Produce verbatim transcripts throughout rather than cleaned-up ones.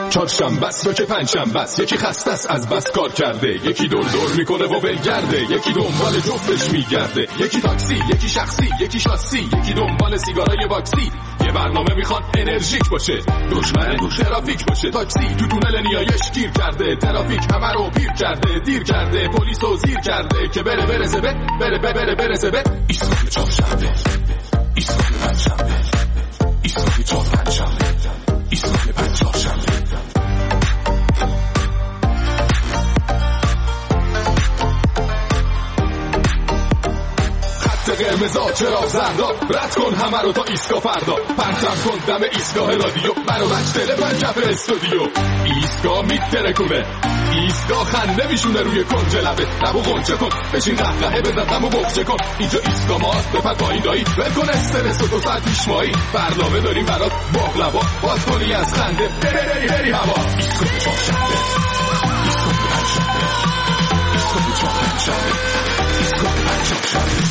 چهارشنبه است یا که پنجشنبه است، یکی خسته است از بس کار کرده، یکی دور دور میکنه و بلگرده، یکی دنبال جفتش میگرده، یکی تاکسی، یکی شخصی، یکی شاسی، یکی دنبال سیگارای باکسی. یه برنامه میخواد انرژیک باشه، دشمن ترافیک باشه. تاکسی تو تونل نیایش گیر کرده، ترافیک همه رو پیر کرده، دیر کرده، پلیس رو زیر کرده که بره برسه به بره بره بره برسه به ایستگاه چهارشنبه، ایستگاه پنجشنبه، ایستگاه چهار پنجشنبه، ایستگاه پنجشنبه. قرمزا چرا زردا، رد کن همه رو تا ایستگاه فردا، پرچم کن دم ایستگاه رادیو، برو بچ تلفن کف استودیو. ایستگاه میترکونه، ایستگاه خنده میشونه روی کنج لبه، لبو غنچه کن بشین قهقهه بزن غمو بغچه کن. اینجا ایستگاه ماست بپر پایین دایی، ول کن استرس و دو ساعت پیش مایی، برنامه داریم برات باقلوا، باز کنی از خنده هری هری هوا. ایستگاه چهارشنبه، ایستگاه پنجشنبه، ایستگاه چهار پنجشنبه، ایستگاه پنجشنبه.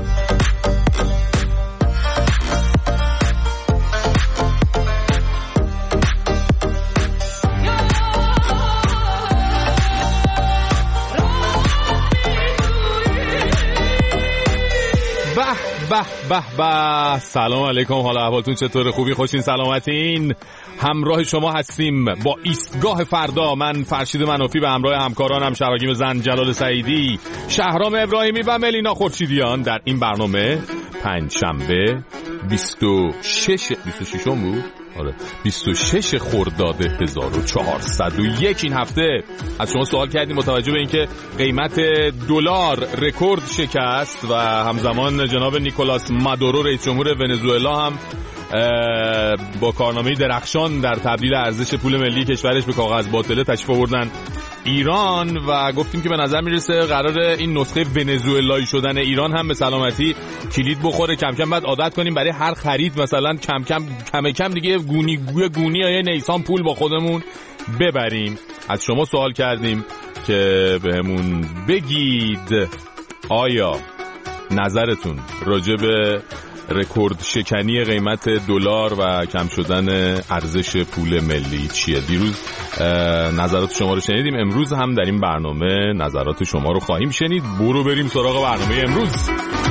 به به به، سلام علیکم، حالا احوالتون چطوره؟ خوبی؟ خوشین؟ سلامتین؟ همراه شما هستیم با ایستگاه فردا. من فرشید منافی به همراه همکارانم شراگیم زن، جلال سعیدی، شهرام ابراهیمی و ملینا خورشیدیان در این برنامه پنجشنبه بیست و شش بیست و شش بود آره بیست و شش خرداد هزار و چهارصد و یک. این هفته از شما سوال کردیم متوجه به اینکه قیمت دلار رکورد شکست و همزمان جناب نیکولاس مادورو رئیس جمهور ونزوئلا هم با کارنامه درخشان در تبدیل ارزش پول ملی کشورش به کاغذ باطله تشریف آوردن ایران و گفتیم که به نظر میرسه قرار این نسخه ونزوئلایی شدن ایران هم به سلامتی کلید بخوره. کم کم بعد عادت کنیم برای هر خرید مثلا کم کم کم کم دیگه گونی گوی گونی یا نیسان پول با خودمون ببریم. از شما سوال کردیم که بهمون بگید آیا نظرتون راجع به رکورد شکنی قیمت دلار و کم شدن ارزش پول ملی چیه؟ دیروز نظرات شما رو شنیدیم، امروز هم در این برنامه نظرات شما رو خواهیم شنید. برو بریم سراغ برنامه امروز.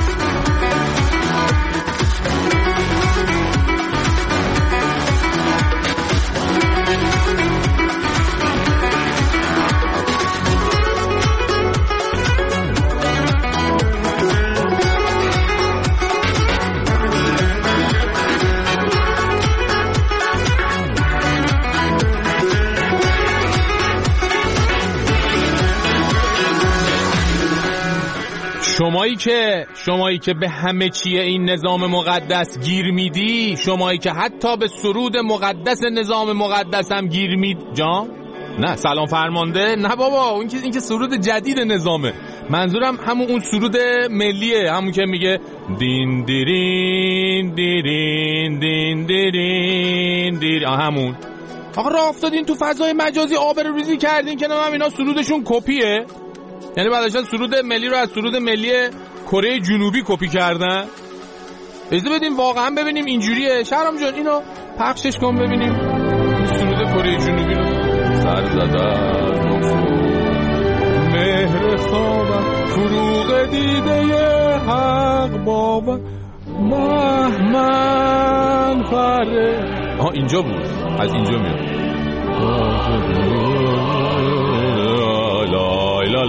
شمایی که شمایی که به همه چیه این نظام مقدس گیر میدی، شمایی که حتی به سرود مقدس نظام مقدس هم گیر مید جان؟ نه سلام فرمانده، نه بابا، اون که این که سرود جدید نظامه. منظورم همون اون سرود ملیه، همون که میگه دین دیرین دیرین دین دیرین دیر، همون. آقا راه افتادین تو فضای مجازی آبروریزی کردین که نمیم اینا سرودشون کپیه، یعنی بعدش سرود ملی رو از سرود ملی کره جنوبی کپی کردن. اجازه بدیم واقعا ببینیم اینجوریه. شهرام جان اینو پخشش کن ببینیم سرود کره جنوبی رو. سر زدن مهر خوابم فروغ دیده حق بابا محمن فره. آها اینجا بود، از اینجا میاد. لای لای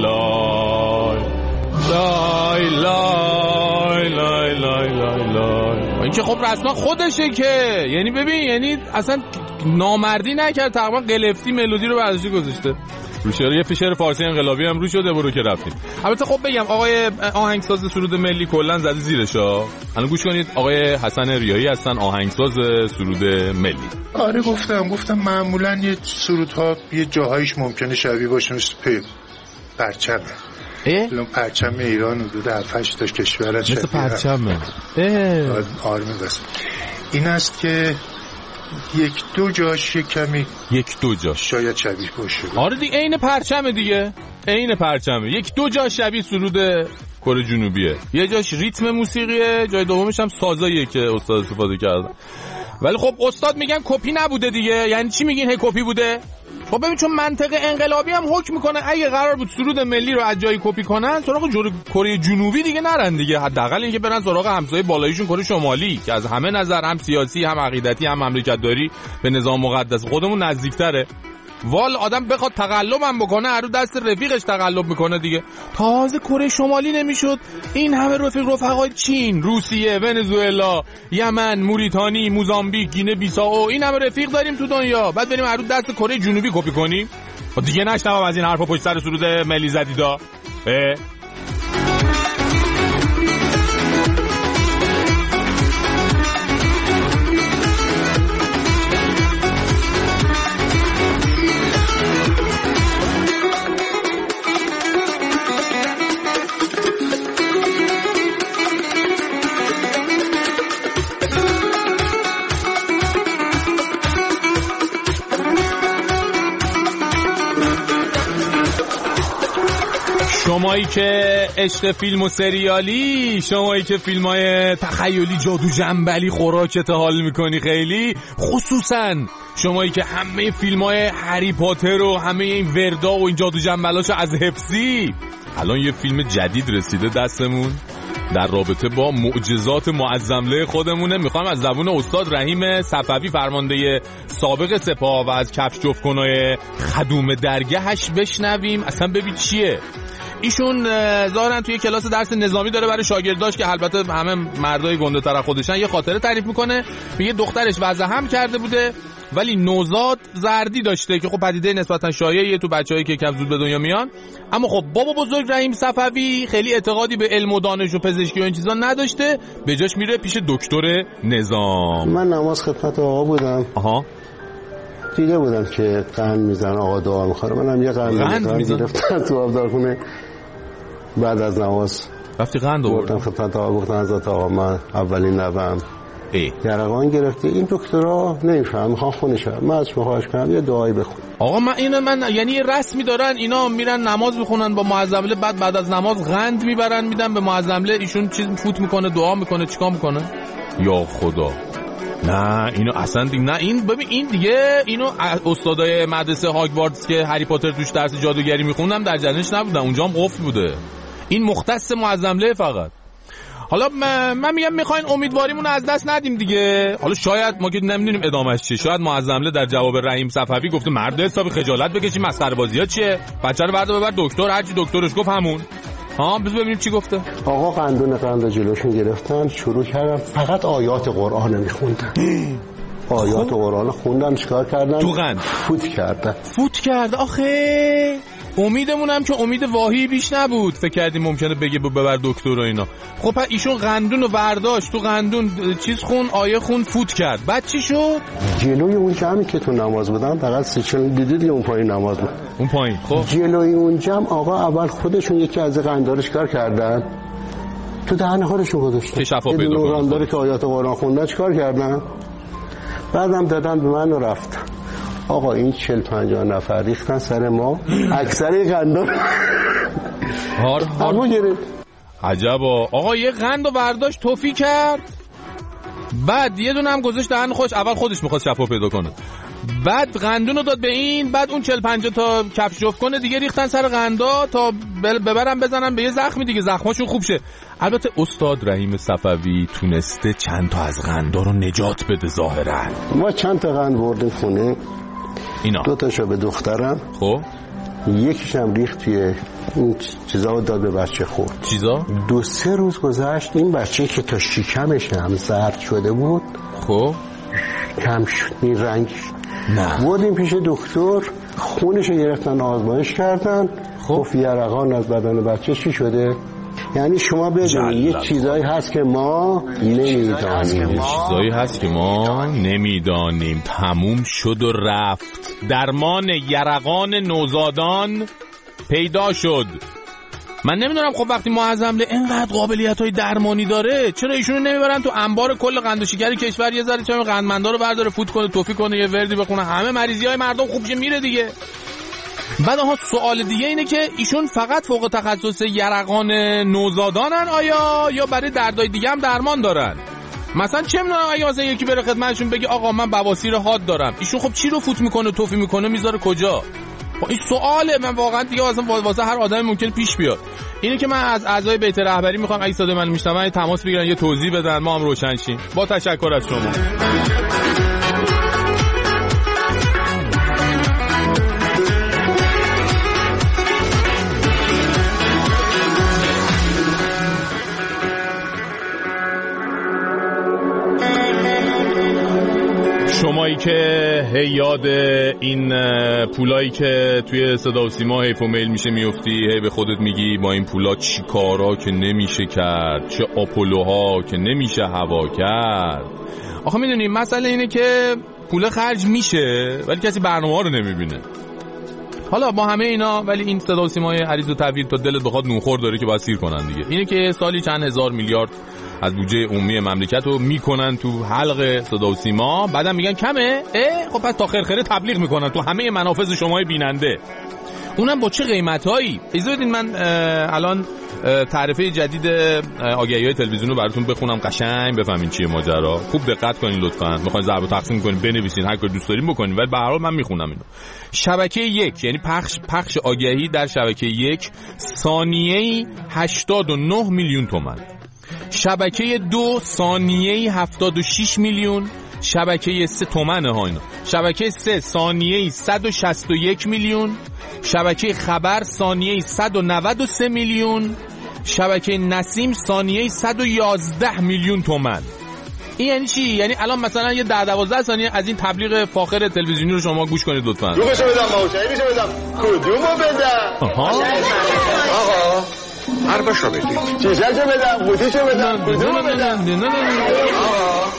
لای لای لای لای لای لای. این که خب رسما خودشه که، یعنی ببین، یعنی اصلا نامردی نکرد، تقریبا قلفتی ملودی رو برداشته گذاشته رو شعر. یه فشار فارسی انقلابی هم رو شده، برو که رفتیم. البته خب بگم آقای آهنگساز سرود ملی کلا زده زیرشا. الان گوش کنید، آقای حسن ریایی هستن آهنگساز سرود ملی. آره گفتم گفتم معمولا یه سرودها یه جاهایش ممکنه شبیه باشه، مثل پرچمه. الان پرچم ایران حدود هفت هشت تا کشور مثل پرچمه. آرمه بس. این است که یک دو جاش یک کمی یک دو جاش شاید شبیه باشه. آره دیگه عین پرچمه دیگه، عین پرچمه. یک دو جاش شبیه سرود کره جنوبیه، یه جاش ریتم موسیقیه، جای دومش هم سازاییه که استاد استفاده کردن. ولی خب استاد میگن کپی نبوده دیگه. یعنی چی میگین هی کپی بوده؟ خب ببین چون منطق انقلابی هم حکم میکنه اگه قرار بود سرود ملی رو از جایی کپی کنن سراغ کره جنوبی دیگه نرن دیگه، حداقل اینکه برن سراغ همسایه بالاییشون کره شمالی که از همه نظر هم سیاسی هم عقیدتی هم مملکت داری به نظام مقدس خودمون نزدیکتره. وال آدم بخواد تقلبم بکنه هر رو دست رفیقش تقلب میکنه دیگه. تازه کره شمالی نمیشد این همه رفیق رفقای چین، روسیه، ونزوئلا، یمن، موریتانی، موزامبیک، گینه بیسائو، این همه رفیق داریم تو دنیا، بعد بریم هر رو دست کره جنوبی کپی کنیم؟ دیگه نشنوم از این حرفا پشت سر سرود ملی زدیدا. شمایی که عشق فیلم و سریالی، شمایی که فیلمای تخیلی جادو جنبلی خوراکت حال میکنی خیلی، خصوصا شمایی که همه فیلمای هری پاتر و همه این وردا و این جادو جنبلاشو از حفظی، الان یه فیلم جدید رسیده دستمون در رابطه با معجزات معظمله خودمونه. میخوام از زبون استاد رحیم صفوی فرمانده سابق سپاه و از کفش جفت‌کنای خدوم درگهش بشنویم اصلا ببین چیه. ایشون ظاهرا توی کلاس درس نظامی داره برای شاگرداش که البته همه مردای گنده تر خودشن، یه خاطره تعریف میکنه. میگه دخترش وضع هم کرده بوده ولی نوزاد زردی داشته که خب پدیده نسبتا شایعیه تو بچه‌هایی که کم زود به دنیا میان. اما خب بابا بزرگ رحیم صفوی خیلی اعتقادی به علم و دانش و پزشکی و این چیزا نداشته، به جاش میره پیش دکتر نظام. من نماز خدمت آقا بودم. آها. دیده بودم که قند میزنه آقا دعا میخوره، منم یه قند میگرفتم تو آبدارخونه. بعد از نماز رفتی قند آوردم خدمت آقا، گفتن حضرت آقا من اولین نوام یرقان گرفته، این دکترها نمیفهم میخوام خونش من از شما خواهش کنم یه دعایی بخون. آقا من اینا من یعنی یه رسمی دارن اینا میرن نماز بخونن با معظمله، بعد بعد از نماز قند میبرن میدن به معظمله، ایشون چیز فوت میکنه دعا میکنه چیکار میکنه؟ یا خدا نه اینو اصلا دیگه نه. این ببین این دیگه اینو استادای مدرسه هاگوارتس که هری پاتر توش درس جادوگری میخوندم در جنش نبودن، اونجا هم قفل بوده. این مختص معظمله فقط. حالا من میگم میخواین امیدواریمون از دست ندیم دیگه. حالا شاید ما که نمیدونیم ادامهش چیه، شاید معظمله در جواب رحیم صفوی گفته مرد حسابی خجالت بکشی مسخره بازی‌ها چیه، بچه رو بردا ببر دکتر، هرچی دکترش گفت همون. ها بذار ببینیم چی گفته. آقا قندون قند جلوشون گرفتن شروع کردن فقط آیات قرآن میخوندن. آیات قرآن خوندن چیکار کردن؟ تو قند فوت کردن. فوت کرد آخه. امیدمونم که امید واهی بیش نبود، فکر کردیم ممکنه بگه ببر دکتر و اینا. خب ایشون قندون رو برداشت، تو قندون چیز خون آیه خون فوت کرد، بعد چی شد؟ جلوی اون جمعی که تو نماز بودن فقط سی چل دیدید اون پایین نماز بود، اون پایین. خب جلوی اون جمع آقا اول خودشون یکی از قندارش کار کردن تو دهن خودشون گذاشتن که شفا پیدا کنن. قنداری که آیات قرآن خوندن چیکار کردن؟ بعدم دادن به من و رفتن. آقا این چل پنجاه نفر ریختن سر ما، اکثر قندار هار هار گرفت. عجبا. آقا یه قندو برداشت توفی کرد، بعد یه دونه هم گذاشت دهن خودش، اول خودش میخواد شفا پیدا کنه، بعد قندونو داد به این، بعد اون چل پنجاه تا کفش جفت کنه دیگه ریختن سر قندا تا ببرن بزنن به یه زخمی دیگه زخماشون خوب شه. البته استاد رحیم صفوی تونسته چند تا از قندا رو نجات بده ظاهرا. ما چند تا قند بردیم خونه اینا، دو تاشو به دخترم، خب یکیشم ریخت توی اون چیزا رو داد به بچه خورد. چیزا؟ دو سه روز گذشت این بچه که تا شکمش هم زرد شده بود خب کم شد این رنگش. نه بردیم پیش دکتر، خونش رو گرفتن آزمایش کردن، خب یرقان از بدن بچه چی شده. یعنی شما بدونید یه چیزایی هست که ما نمیدانیم، یه چیزایی هست که ما نمیدانیم. تموم شد و رفت. درمان یرقان نوزادان پیدا شد. من نمیدونم خب وقتی معظمله اینقدر قابلیت‌های درمانی داره چرا ایشونو نمیبرن تو انبار کل قند و شکر کشور یه ذره چه قندمندا رو برداره فوت کنه توفی کنه یه وردی بخونه همه مریضی‌های مردم خوب شه میره دیگه. بعد ها سوال دیگه اینه که ایشون فقط فوق تخصص یرقان نوزادانن آیا یا برای دردای دیگه هم درمان دارن؟ مثلا چه میدونم اگه مثلا یکی بره خدمتشون بگه آقا من بواسیر حاد دارم، ایشون خب چی رو فوت میکنه توفی میکنه میذاره کجا؟ خب این سواله. من واقعا دیگه واسه واسه هر آدمی ممکن پیش بیاد. اینه که من از اعضای بیت رهبری میخوام اگه صدای من میشنون تماس بگیرن، یه توضیح بدن، ما هم روشن شیم. با تشکر از شما. شمایی که هی یاد این پولایی که توی صدا و سیما حیف و میل میشه میفتی، هی به خودت میگی با این پولا چی کارا که نمیشه کرد، چه آپولوها که نمیشه هوا کرد. آخه میدونی مسئله اینه که پول خرج میشه ولی کسی برنامه ها رو نمیبینه. حالا با همه اینا ولی این صدا و سیمای عریض و طویل تا دلت بخواد نونخور داره که باید سیر کنن دیگه. اینه که سالی چند هزار میلیارد از بودجه عمومی مملکت رو میکنن تو حلق صدا و سیما، بعدم میگن کمه؟ اه خب پس تا خرخره تبلیغ میکنن تو همه منافذ شمای بیننده، اونم با چه قیمتایی. اجازه بدین من الان تعرفه جدید آگهی‌های تلویزیون رو براتون بخونم قشنگ بفهمین چیه ماجرا. خوب دقت کنین لطفاً. میخواین ضرب و تقسیم کنین بنویسین، هر کاری دوست دارین بکنین، ولی به هر حال من میخونم اینو. شبکه یک یعنی پخش پخش آگهی در شبکه یک ثانیه‌ای هشتاد و نه میلیون تومان. شبکه دو ثانیه‌ای هفتاد و شش میلیون. شبکه سه تومنه ها اینا. شبکه سه ثانیه‌ای صد و شصت و یک میلیون. شبکه خبر ثانیه‌ای صد و نود و سه میلیون. شبکه نسیم ثانیه‌ای صد و یازده میلیون تومان. این یعنی چی؟ یعنی الان مثلا یه ده دوازده ثانیه از این تبلیغ فاخر تلویزیونی رو شما گوش کنید لطفاً. رو بشه بدم باشه، میشه بدم. کدومو بدم؟ آها. آقا حرفشو بدید. چیزاشو بدم، بوتیشو بدم، کدومو بدم؟ آقا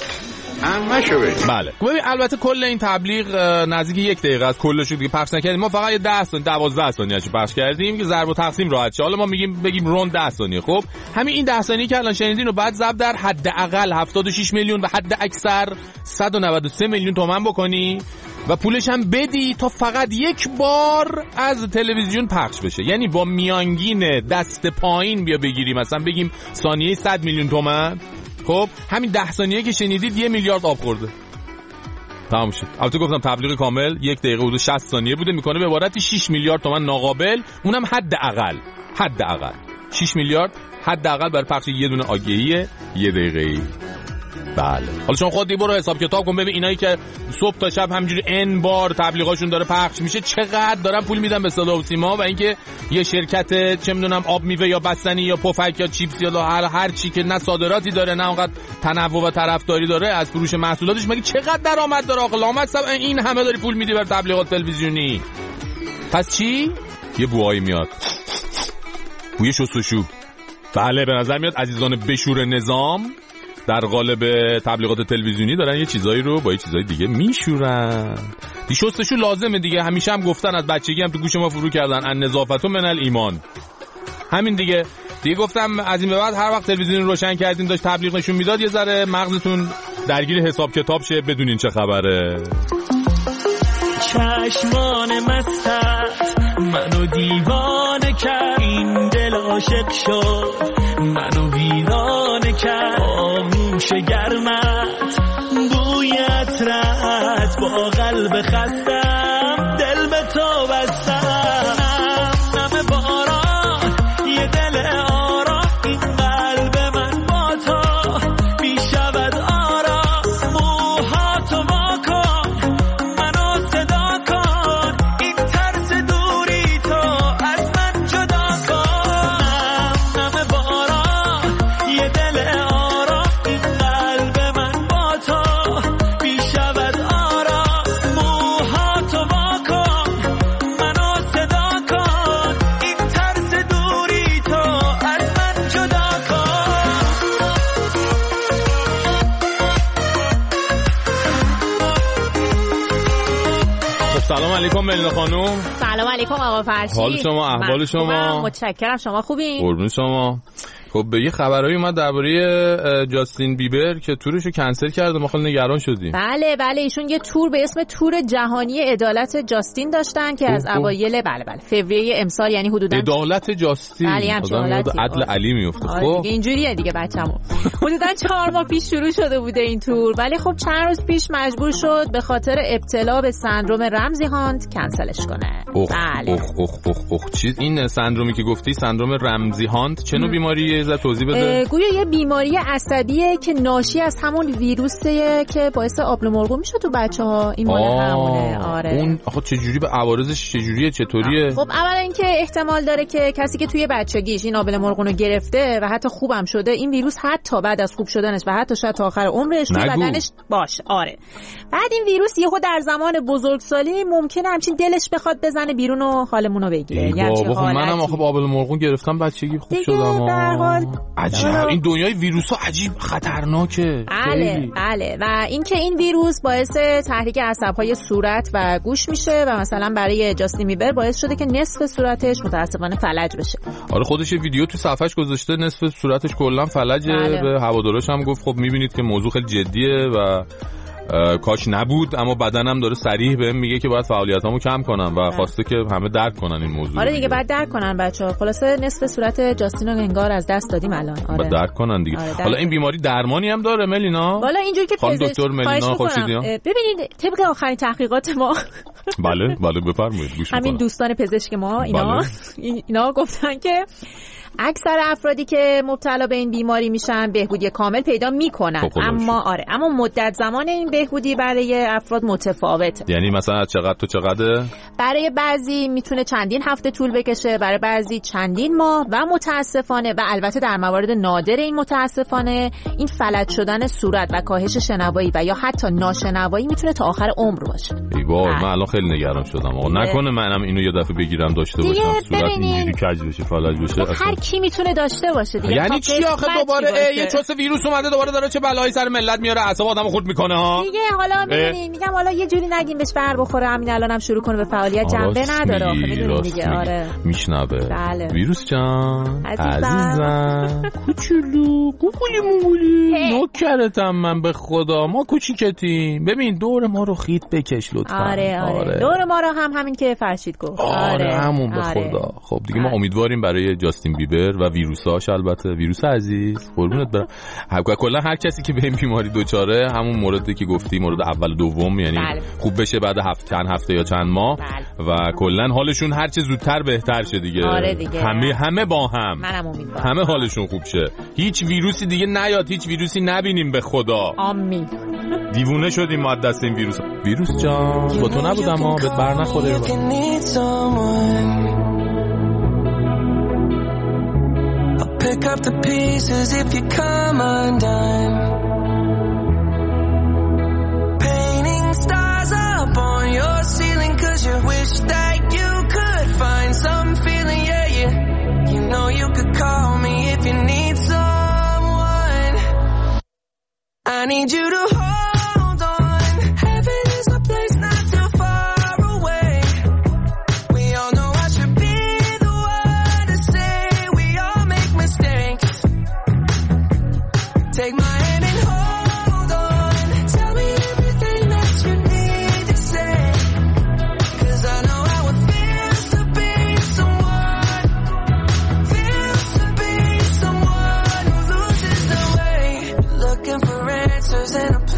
همشو بدید. بله. ببین البته کل این تبلیغ نزدیک یک دقیقه از کلش دیگه پخش نکردیم. ما فقط یه ده ثانیه دوازده ثانیه چه پخش کردیم که ضرب و تقسیم راحت شه. حالا ما میگیم بگیم روند ده ثانیه. خب همین این ده ثانیه که الان شنیدین رو بعد ضرب در حداقل هفتاد و شش میلیون و حد اکثر صد و نود و سه میلیون تومان بکنی و پولش هم بدی تا فقط یک بار از تلویزیون پخش بشه. یعنی با میانگین دست پایین بیا بگیری مثلا بگیم ثانیه صد میلیون تومان. خب همین ده ثانیه که شنیدید یه میلیارد آب خورده. تمام شد. البته گفتم تبلیغ کامل یک دقیقه حدود شصت ثانیه بوده، میکنه به عبارتی شش میلیارد تومان ناقابل، اونم حداقل حداقل شش میلیارد حداقل برای پخش یه دونه آگهی یه دقیقه‌ای. بله. حالا شما خودت برو حساب کتاب کن ببین اینایی که صبح تا شب همینجوری ان بار تبلیغاشون داره پخش میشه چقدر دارن پول میدن به صدا و سیما، و اینکه یه شرکت چه میدونم آب میوه یا بستنی یا پفک یا چیپس یا هر هر چی که نه صادراتی داره نه اونقدر تنوع و طرفداری داره از فروش محصولاتش، مگه چقدر درآمد داره آقا؟ لامصب این همه داری پول میدی بر تبلیغات تلویزیونی، پس چی؟ یه بوایی میاد، بوی شستشو. بله به نظر میاد عزیزان بشور نظام در قالب تبلیغات تلویزیونی دارن یه چیزایی رو با یه چیزای دیگه میشورن. دی شستشو لازمه دیگه، همیشه هم گفتن از بچگی هم تو گوش ما فرو کردن ان نظافت من الایمان. همین دیگه دیگه گفتم از این به بعد هر وقت تلویزیون روشن کردین داشت تبلیغ نشون میداد یه ذره مغزتون درگیر حساب کتاب شه بدونین چه خبره. چشمان مستت منو دیوانه کرد، این دل عاشق شد منو ویرانه کرد، آغوش گرمت بوی عطرت با قلب خستم دل به تو بستم، نم باران یه دل آرام این قلب من با تو میشود آرام، موهاتو وا کن منو صدا کن، این ترس دوری تو از من جدا کن، نم باران یه دل آرام این قلب من با تو میشود آرام، موهاتو وا کن منو صدا کن، این ترس دوری تو از من جدا کن. خب سلام علیکم ملینا خانم. سلام علیکم آقا فرشید. حال شما احوال شما؟ متشکرم، شما خوبین؟ قربون شما. خب یه خبرایی اومد درباره جاستین بیبر که تورشو کنسل کرده، ما خیلی نگران شدیم. بله بله ایشون یه تور به اسم تور جهانی عدالت جاستین داشتن که از اوایل بله بله فوریه امسال، یعنی حدوداً عدالت جاستین، بله عدل علی میفته. خب دیگه اینجوریه دیگه بچه‌مون. حدوداً چهار ماه پیش شروع شده بوده این تور، ولی خب چند روز پیش مجبور شد به خاطر ابتلا به سندروم رمزی هانت کنسلش کنه. اوخ بله. اوخ اوخ اوخ اوخ چیز این سندرومی که گفتی، سندروم رمزی هانت چه نوع بیماریه؟ ز توضیح بده. گویا یه بیماری عصبیه که ناشی از همون ویروسیه که باعث آبله مرغوم میشه تو بچه‌ها. این مال همونه. آره. اون آخه چه جوری به عوارضش چجوریه چطوریه؟ خب اولا اینکه احتمال داره که کسی که توی بچگیش این آبله مرغون رو گرفته و حتی خوبم شده، این ویروس حتی بعد از خوب شدنش و حتی شاید تا آخر عمرش توی بدنش باشه. آره. بعد این ویروس یهو در زمان بزرگسالی ممکنه همچین دلش بخواد بزنه بیرون و حالمون رو بگیره. یعنی بابا منم آخه آبله مرغون گرفتم بچگی خوب شدم. در حال عجیب این دنیای ویروس ها عجیب خطرناکه. بله بله. و اینکه این ویروس باعث تحریک عصب‌های صورت و گوش میشه و مثلا برای جاستین بیبر باعث شده که نصف صورتش متأسفانه فلج بشه. آره خودش ویدیو تو صفحش گذاشته نصف صورتش کلا فلجه. بله. به هوادارش هم گفت خب میبینید که موضوع خیلی جدیه و کاش نبود، اما بدنم داره صریح بهم میگه که باید فعالیتامو کم کنم و خواسته که همه درک کنن این موضوع. آره دیگه بعد درک کنن بچه‌ها. خلاصه نصف صورت جاستین رو انگار از دست دادیم الان. آره بعد درک کنن دیگه. آره حالا این بیماری درمانی هم داره ملینا؟ والا اینجوری که پزشک دکتر ملینا خوشیدیان ببینید طبق آخرین تحقیقات ما بله بله بفرمایید گوش می‌کنم. همین دوستان پزشک ما اینا بله. اینا گفتن که اکثر افرادی که مبتلا به این بیماری میشن بهبودی کامل پیدا میکنن، اما آره اما مدت زمان این بهبودی برای افراد متفاوته. یعنی مثلا از چقدر تو چقدره؟ برای بعضی میتونه چندین هفته طول بکشه، برای بعضی چندین ماه و متاسفانه و البته در موارد نادر این متاسفانه این فلج شدن صورت و کاهش شنوایی و یا حتی ناشنوایی میتونه تا آخر عمر باشه. ای وای من الان خیلی نگران شدم. آقا نکنه منم اینو یه دفعه بگیرم داشته باشم صورت اینجوری کج بشه فلج بشه. کی میتونه داشته باشه دیگه. یعنی چی آخه دوباره یه چوس ویروس اومده دوباره داره چه بلایی سر ملت میاره، اعصاب آدمو خورد میکنه ها دیگه. حالا میدونی میگم حالا یه جوری نگیم بهش بر بخوره، همین الانم شروع کنه به فعالیت جنبه نداره آخه میدونی دیگه. آره میشنوه. بله. ویروس جان عزیزم کوچولو کوکولی مولی نوکرتم من به خدا، ما کوچیکتیم. ببین دور ما رو خیت بکش لطفا. آره آره, آره. دور ما رو هم همین که فرشید گفت. آره, آره. همون به آره. خدا. خب دیگه ما امیدواریم برای جاستین بیبر و ویروساش، البته ویروس عزیز قربونت برم، کلا هر کسی که به این بیماری دوچاره، همون موردی که گفتی مورد اول دوم، یعنی بله. خوب بشه بعد هفت چند هفته یا چند ماه بله. و کلا حالشون هر چه زودتر بهتر شه دیگه. آره دیگه. همه همه با هم منم امیدوارم همه حالشون خوب شه، هیچ ویروسی دیگه نیاد، هیچ ویروسی نبینیم به خدا. آمین. دیوونه شدیم ما دست این ویروس. ویروس جان با تو نبودم ما بهت بر نخوره. Pick up the pieces if you come undone. Painting stars up on your ceiling cause you wish that you could find some feeling. Yeah, yeah. You know you could call me if you need someone. I need you to hold on. Heaven is a place not too far away. We all know I should be the one to say we all make mistakes. Take my hand and hold on. Tell me everything that you need to say. Cause I know how it feels to be someone. Feels to be someone who loses their way. Looking for answers in a place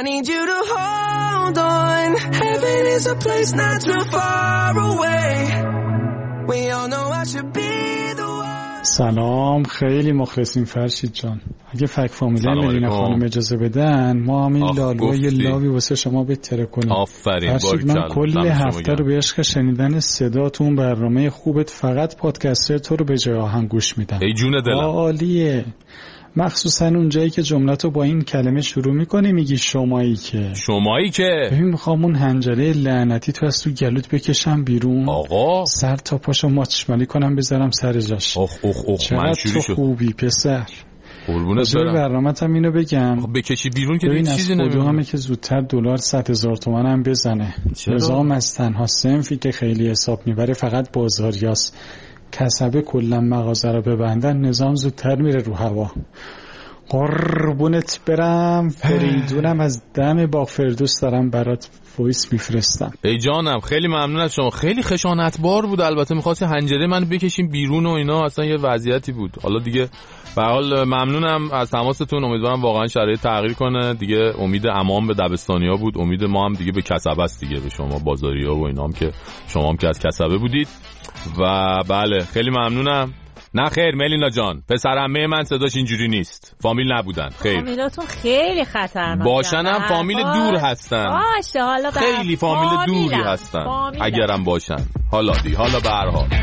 I need you to hold on. Heaven is a place not too far away. We all know I should be the one. سلام، خیلی مخلصیم فرشید جان. اگه فک فامیلی ملینا خانم اجازه بدن ما همین لالو یه لاوی واسه شما بهتره کنیم. آفرین. من کل هفته رو به عشق شنیدن صداتون برنامه خوبت فقط پادکستر تو رو به جای آهنگ گوش میدم. ای جون دلم. عالیه. مخصوصا اونجایی که جملتو با این کلمه شروع میکنی میگی شمایی که شمایی که ببین میخوام اون حنجره لعنتی تو از تو گلوت بکشم بیرون آقا، سر تا پاشو ماچشمالی کنم بذارم سر جاش. اخ اخ اخ منشوری شد. خوبی پسر. قربونت برم. برنامه‌ت هم اینو بگم بکشی بیرون که دیگه چیزی نمیشه. ببین همه که زودتر دلار صد هزار تومان هم بزنه. نظام از تنها صنفی که خیلی حساب میبره فقط بازاریاست. کسبه کلا مغازه رو ببندن نظام زودتر میره رو هوا. قربونت برم. فریدونم از دم با فردوس دارم برات وایس میفرستم. ای جانم خیلی ممنون از شما. خیلی خشونتبار بود. البته می‌خواستی حنجره منو بکشیم بیرون و اینا، اصلا یه وضعیتی بود. حالا دیگه به هر حال ممنونم از تماستون. امیدوارم واقعا شرایط تغییر کنه دیگه. امید امان به دبستانیا بود، امید ما هم دیگه به کسبه است دیگه، به شما بازاریا و اینا هم که شما هم که از کسبه بودید. و بله خیلی ممنونم. نه خیر ملینا جان، پسرعمه من صداش اینجوری نیست، فامیل نبودن. خیر فامیلاتون خیلی خطرناکه. باشن هم فامیل دور هستن. باشه حالا خیلی فامیل دوری هستن اگرم باشن. حالا دی حالا به هر حال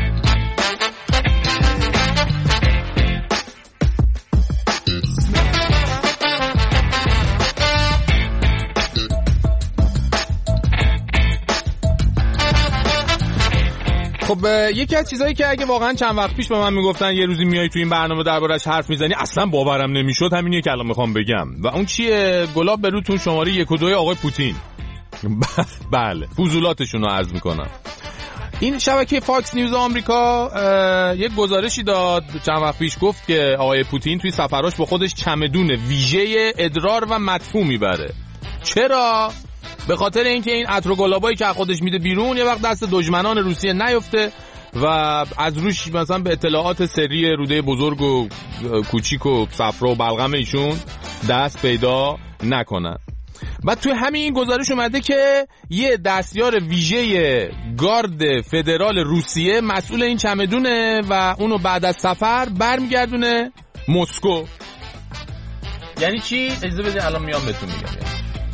خب یکی از چیزایی که اگه واقعا چند وقت پیش به من میگفتن یه روزی میای تو این برنامه دربارش حرف میزنی اصلا باورم نمیشد، همینیه که الان میخوام بگم. و اون چیه؟ گلاب بروتون شماره یک و دوی آقای پوتین. بله فضولاتشون رو عرض میکنم. این شبکه فاکس نیوز آمریکا یک گزارشی داد چند وقت پیش، گفت که آقای پوتین توی سفراش با خودش چمدون ویژه ادرار و مدفوع میبره. چرا؟ به خاطر اینکه این عطر و گلابایی که خودش میده بیرون یه وقت دست دشمنان روسیه نیفته و از روش مثلا به اطلاعات سری روده بزرگ و کوچیک و صفرا و بلغم ایشون دست پیدا نکنن. و توی همین این گزارش اومده که یه دستیار ویژه گارد فدرال روسیه مسئول این چمدونه و اونو بعد از سفر برمیگردونه مسکو. یعنی چی؟ اجازه بدید الان میام بهتون میگم.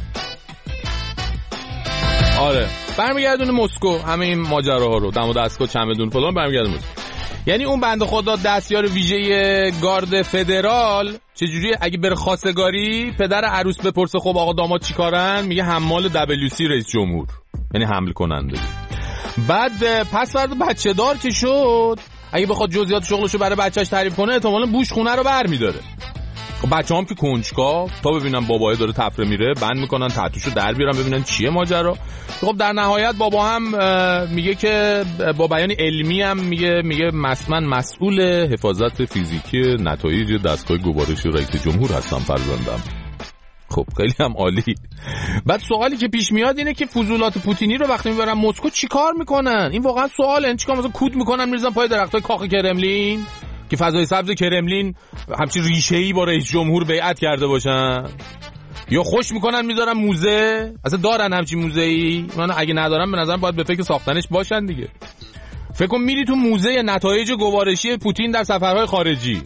آره برمیگردونه مسکو همه این ماجراها رو، دم و دستگاه چمدون فلان برمیگردونه مسکو. یعنی اون بنده خدا دستیار ویژه گارد فدرال چجوری اگه بره خواستگاری پدر عروس بپرسه خب آقا داماد چیکارن، میگه حمال دبلیو سی رئیس جمهور، یعنی حمل کننده. بعد پس فرد بچه دار که شد اگه بخواد جزئیات شغلشو برای بچهش تعریف کنه احتمالاً بوش خونه رو برمی‌داره. خب بچه‌هام که کنجکاو تا ببینن بابای داره تفره میره بند میکنن تتوشو در بیارن ببینن چیه ماجرا. خب در نهایت بابا هم میگه که با بیان علمی هم میگه میگه من مسئول حفاظت فیزیکی نتایج دستگاه گوارش رئیس جمهور هستم فرزندم. خب خیلی هم عالی. بعد سوالی که پیش میاد اینه که فضولات پوتینی رو وقتی میبرن مسکو چیکار میکنن؟ این واقعا سواله. این چیکار مثلا کود میکنن میریزن پای درختای کاخ کرملین که فضای سبز کرملین همچین ریشه‌ای با رئیس جمهور بیعت کرده باشن، یا خوش میکنن میذارن موزه؟ اصلا دارن همچین موزه‌ای؟ من اگه ندارن به نظرم باید به فکر ساختنش باشن دیگه. فکر کن میری تو موزه نتایج گوارشی پوتین در سفرهای خارجی،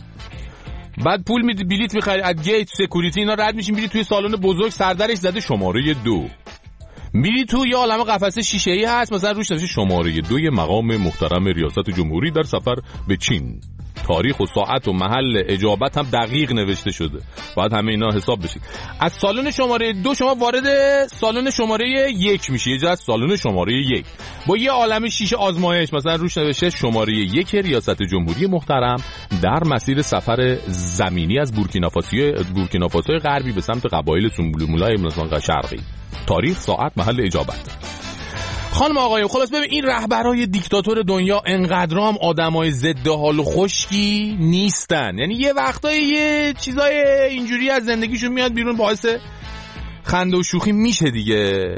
بعد پول میدی بلیت میخری از گیت سکوریتی اینا رد میشین، میری توی سالن بزرگ سردرش زده شماره دو، میری تو یه عالمه قفسه شیشه‌ای هست مثلا روش نوشته شماره دو مقام محترم ریاست جمهوری در سفر به چین، تاریخ و ساعت و محل اجابت هم دقیق نوشته شده، باید همه اینا حساب بشه. از سالن شماره دو شما وارد سالن شماره یک میشی، یه جا از سالن شماره یک با یه عالمه شیشه آزمایش مثلا روش نوشته شماره یک ریاست جمهوری محترم در مسیر سفر زمینی از بورکینافاسو بورکینافاسو غربی به سمت قبایل سومبولمولای مثلا شرقی، تاریخ ساعت محل اجابت. خانم آقایون خلاص ببین این رهبرای دیکتاتور دنیا انقدرام آدمای ضد حال و خشکی نیستن، یعنی یه وقتایی یه چیزای اینجوری از زندگیشون میاد بیرون باعث خنده و شوخی میشه دیگه.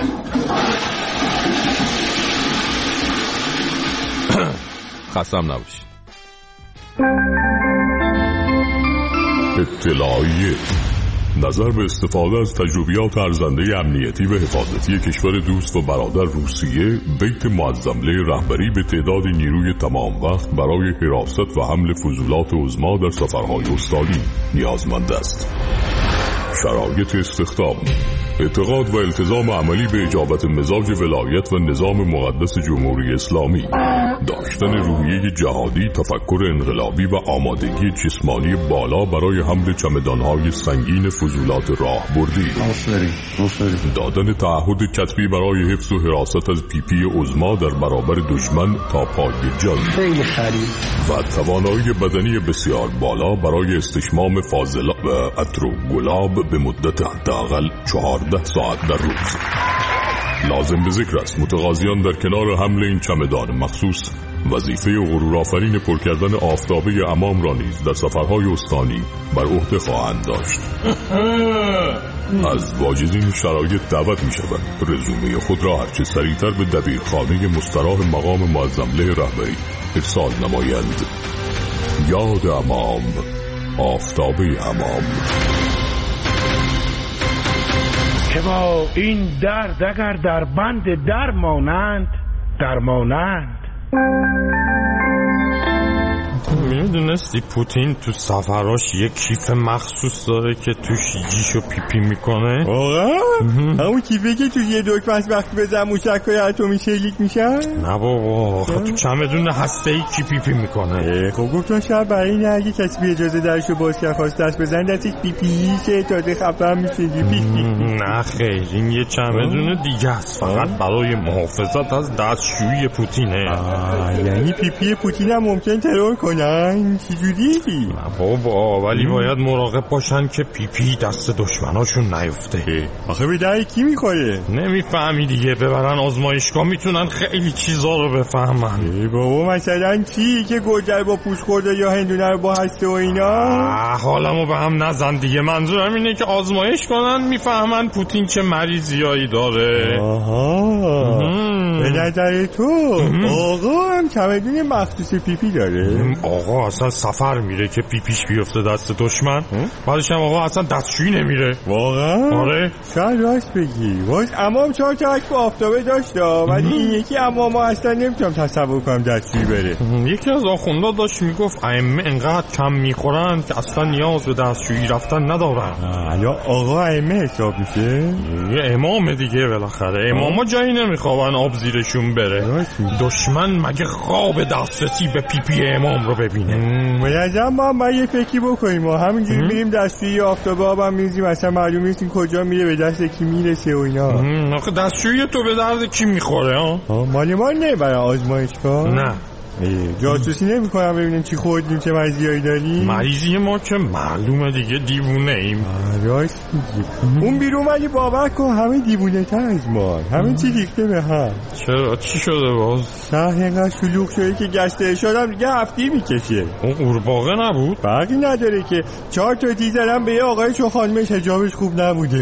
خستم نباشید. اطلاعیه نظر به استفاده از تجربیات ارزنده امنیتی و حفاظتی کشور دوست و برادر روسیه، بیت معظمله رهبری به تعداد نیروی تمام وقت برای حراست و حمل فضولات عظما در سفرهای استانی نیازمند است. شرایط استخدام: اعتقاد و التزام عملی به اجابت مزاج ولایت و نظام مقدس جمهوری اسلامی، داشتن روحیه جهادی، تفکر انقلابی و آمادگی جسمانی بالا برای حمل چمدانهای سنگین فضولات راهبردی، دادن تعهد کتبی برای حفظ و حراست از پیپی عظما در برابر دشمن تا پای جان و توانایی بدنی بسیار بالا برای استشمام فاضلاب و عطر و گلاب به مدت حداقل چهارده ساعت در روز. لازم به ذکر است متقاضیان در کنار حمل این چمدان مخصوص وظیفه غرورآفرین پر کردن آفتابه امام را نیز در سفرهای استانی بر عهده خواهند داشت. از واجدین شرایط دعوت می شود رزومه خود را هرچه سریعتر به دبیرخانه مستراح مقام معظمله رهبری ارسال نمایند. یاد امام، آفتابه امام. که با این درد اگر در بند درمانند درمانند. میدونستی پوتین تو سفراش یه کیف مخصوص داره که توش جیشو پیپی میکنه؟ واقعا؟ همون کیفه که توش یه دکمه از وقتی بزن موشک‌های اتمی شلیک میشن؟ نه بابا، خب تو چمدون هسته‌ای کی پیپی میکنه؟ خب گفتم شاید برای این اگه کسی بی اجازه درشو باز کرد خواست دست بزن دستش پیپی شه تازه خفه میشه. نه خیر، این یه چمدون دیگه است، فقط برای محافظت از دستشویی پوتینه. یعنی پیپی پوتین هم ممکن ترور کنن؟ چجوری؟ نه بابا، ولی باید مراقب باشن که پیپی دست دشمناشون نیفته. آخه به در کی میخوره؟ نمیفهمی دیگه، ببرن آزمایشگاه میتونن خیلی چیزا رو بفهمن. ای بابا مثلا چی؟ که گوجر با پوست خورده یا هندونه رو با هسته و اینا؟ حالمو به هم نزن دیگه، منظورم اینه که آزمایش کنن میفهمن پوتین چه مریضیایی داره. آها به نظر تو آقا هم چمدون مخصوص پیپی داره؟ آقا اصلا سفر میره که پیپیش بیفته دست دشمن، بعدش هم آقا اصلا دستشویی نمیره. واقعا؟ آره شاید راست بگی. باز امام چهار تا عکس با آفتابه داشت، ولی این یکی امام اصلا نمیتونم تصور کنم دستشویی بره. یکی از آخوندا داشت میگفت ائمه انقدر کم میخورن که اصلا نیاز به دستشویی رفتن ندارن. یا آقا ائمه حساب میشه؟ یه امام دیگه بالاخره. اماما جایی نمیخوابن آب زیرشون بره. دشمن مگه خواب دسترسی به پیپی امام رو ببینه؟ میگم ما هم یه فکری بکنیم، ما همینجوری میریم دستشویی آفتابه آبم میریزیم، اصلا معلوم نیست این کجا میره، به دست کی میرسه و اینا. آخه دستشویی تو به درد کی میخوره ها؟ مال ما نه برای آزمایشگاه. نه جاسوسی نمی کنم ببینیم چی خوردیم چه مریضیایی داریم. مریضی ما که معلومه دیگه دیوونه ایم. راست میگی. اون بیرون ولی باور کن همه دیوونه تر از ما، همه چی ریخته به هم. چرا چی شده باز؟ شهر اینقدر شلوغ شده که گشت ارشادم دیگه هفتی میکشه. اون قورباغه نبود؟ فرقی نداره که چهار تا دیزرم به یه آقای چون خانمش حجابش خوب نبوده.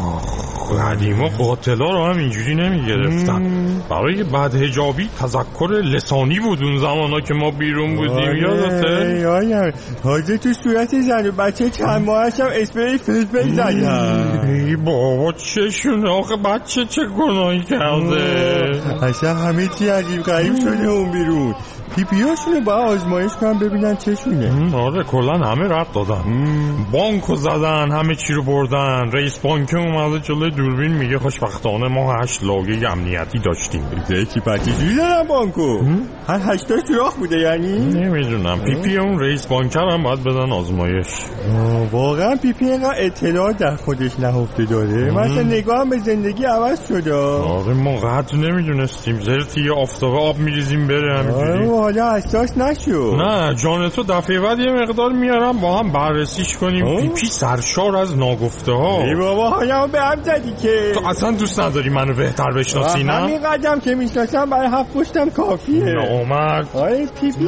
قدیما قاتلا رو هم اینجوری نمیگرفتن. برای بعد حجابی تذکر لسانی بود اون زمانا که ما بیرون بودیم. یادته؟ یادم. حاضر تو صورت زن و بچه چند ماهش هم اسپری فلفل زدن. ای بابا چشونه آخه بچه چه گناهی کرده؟ اصلا همه چی عجیب غریب شده اون بیرون. پیپیاشونو با آزمایش کنن ببینن چشونه. آره کلا همه رد دادن. بانکو زدن، همه چی رو بردن. رئیس بانک اومده جلوی دوربین میگه خوشبختانه ما هشت لایه امنیتی داشتیم. یکی پتیجوری دارن بانکو؟ هر هشتاش سوراخ بوده یعنی؟ نمیدونم. پیپی اون رئیس بانکر هم باید بدن آزمایش. واقعا پیپی اینقدر اطلاعات در خودش نهفته داره. مثلا نگاهم به زندگی عوض شده. آره ما قطع نمیدونستیم. زرتی یه آفتابه آب میریزیم بره همینجوری. حالا اساس نشو. نه جان تو دفعه بعد یه مقدار میارم با هم بررسیش کنیم. پیپی سرشار از ناگفته ها. ای بابا حالا به هم زدی که تو اصلا دوست نداری منو بهتر بشناسی نه؟ همین قدم که میشناسم برای هفت پشتم کافیه. نامرد. آره پیپی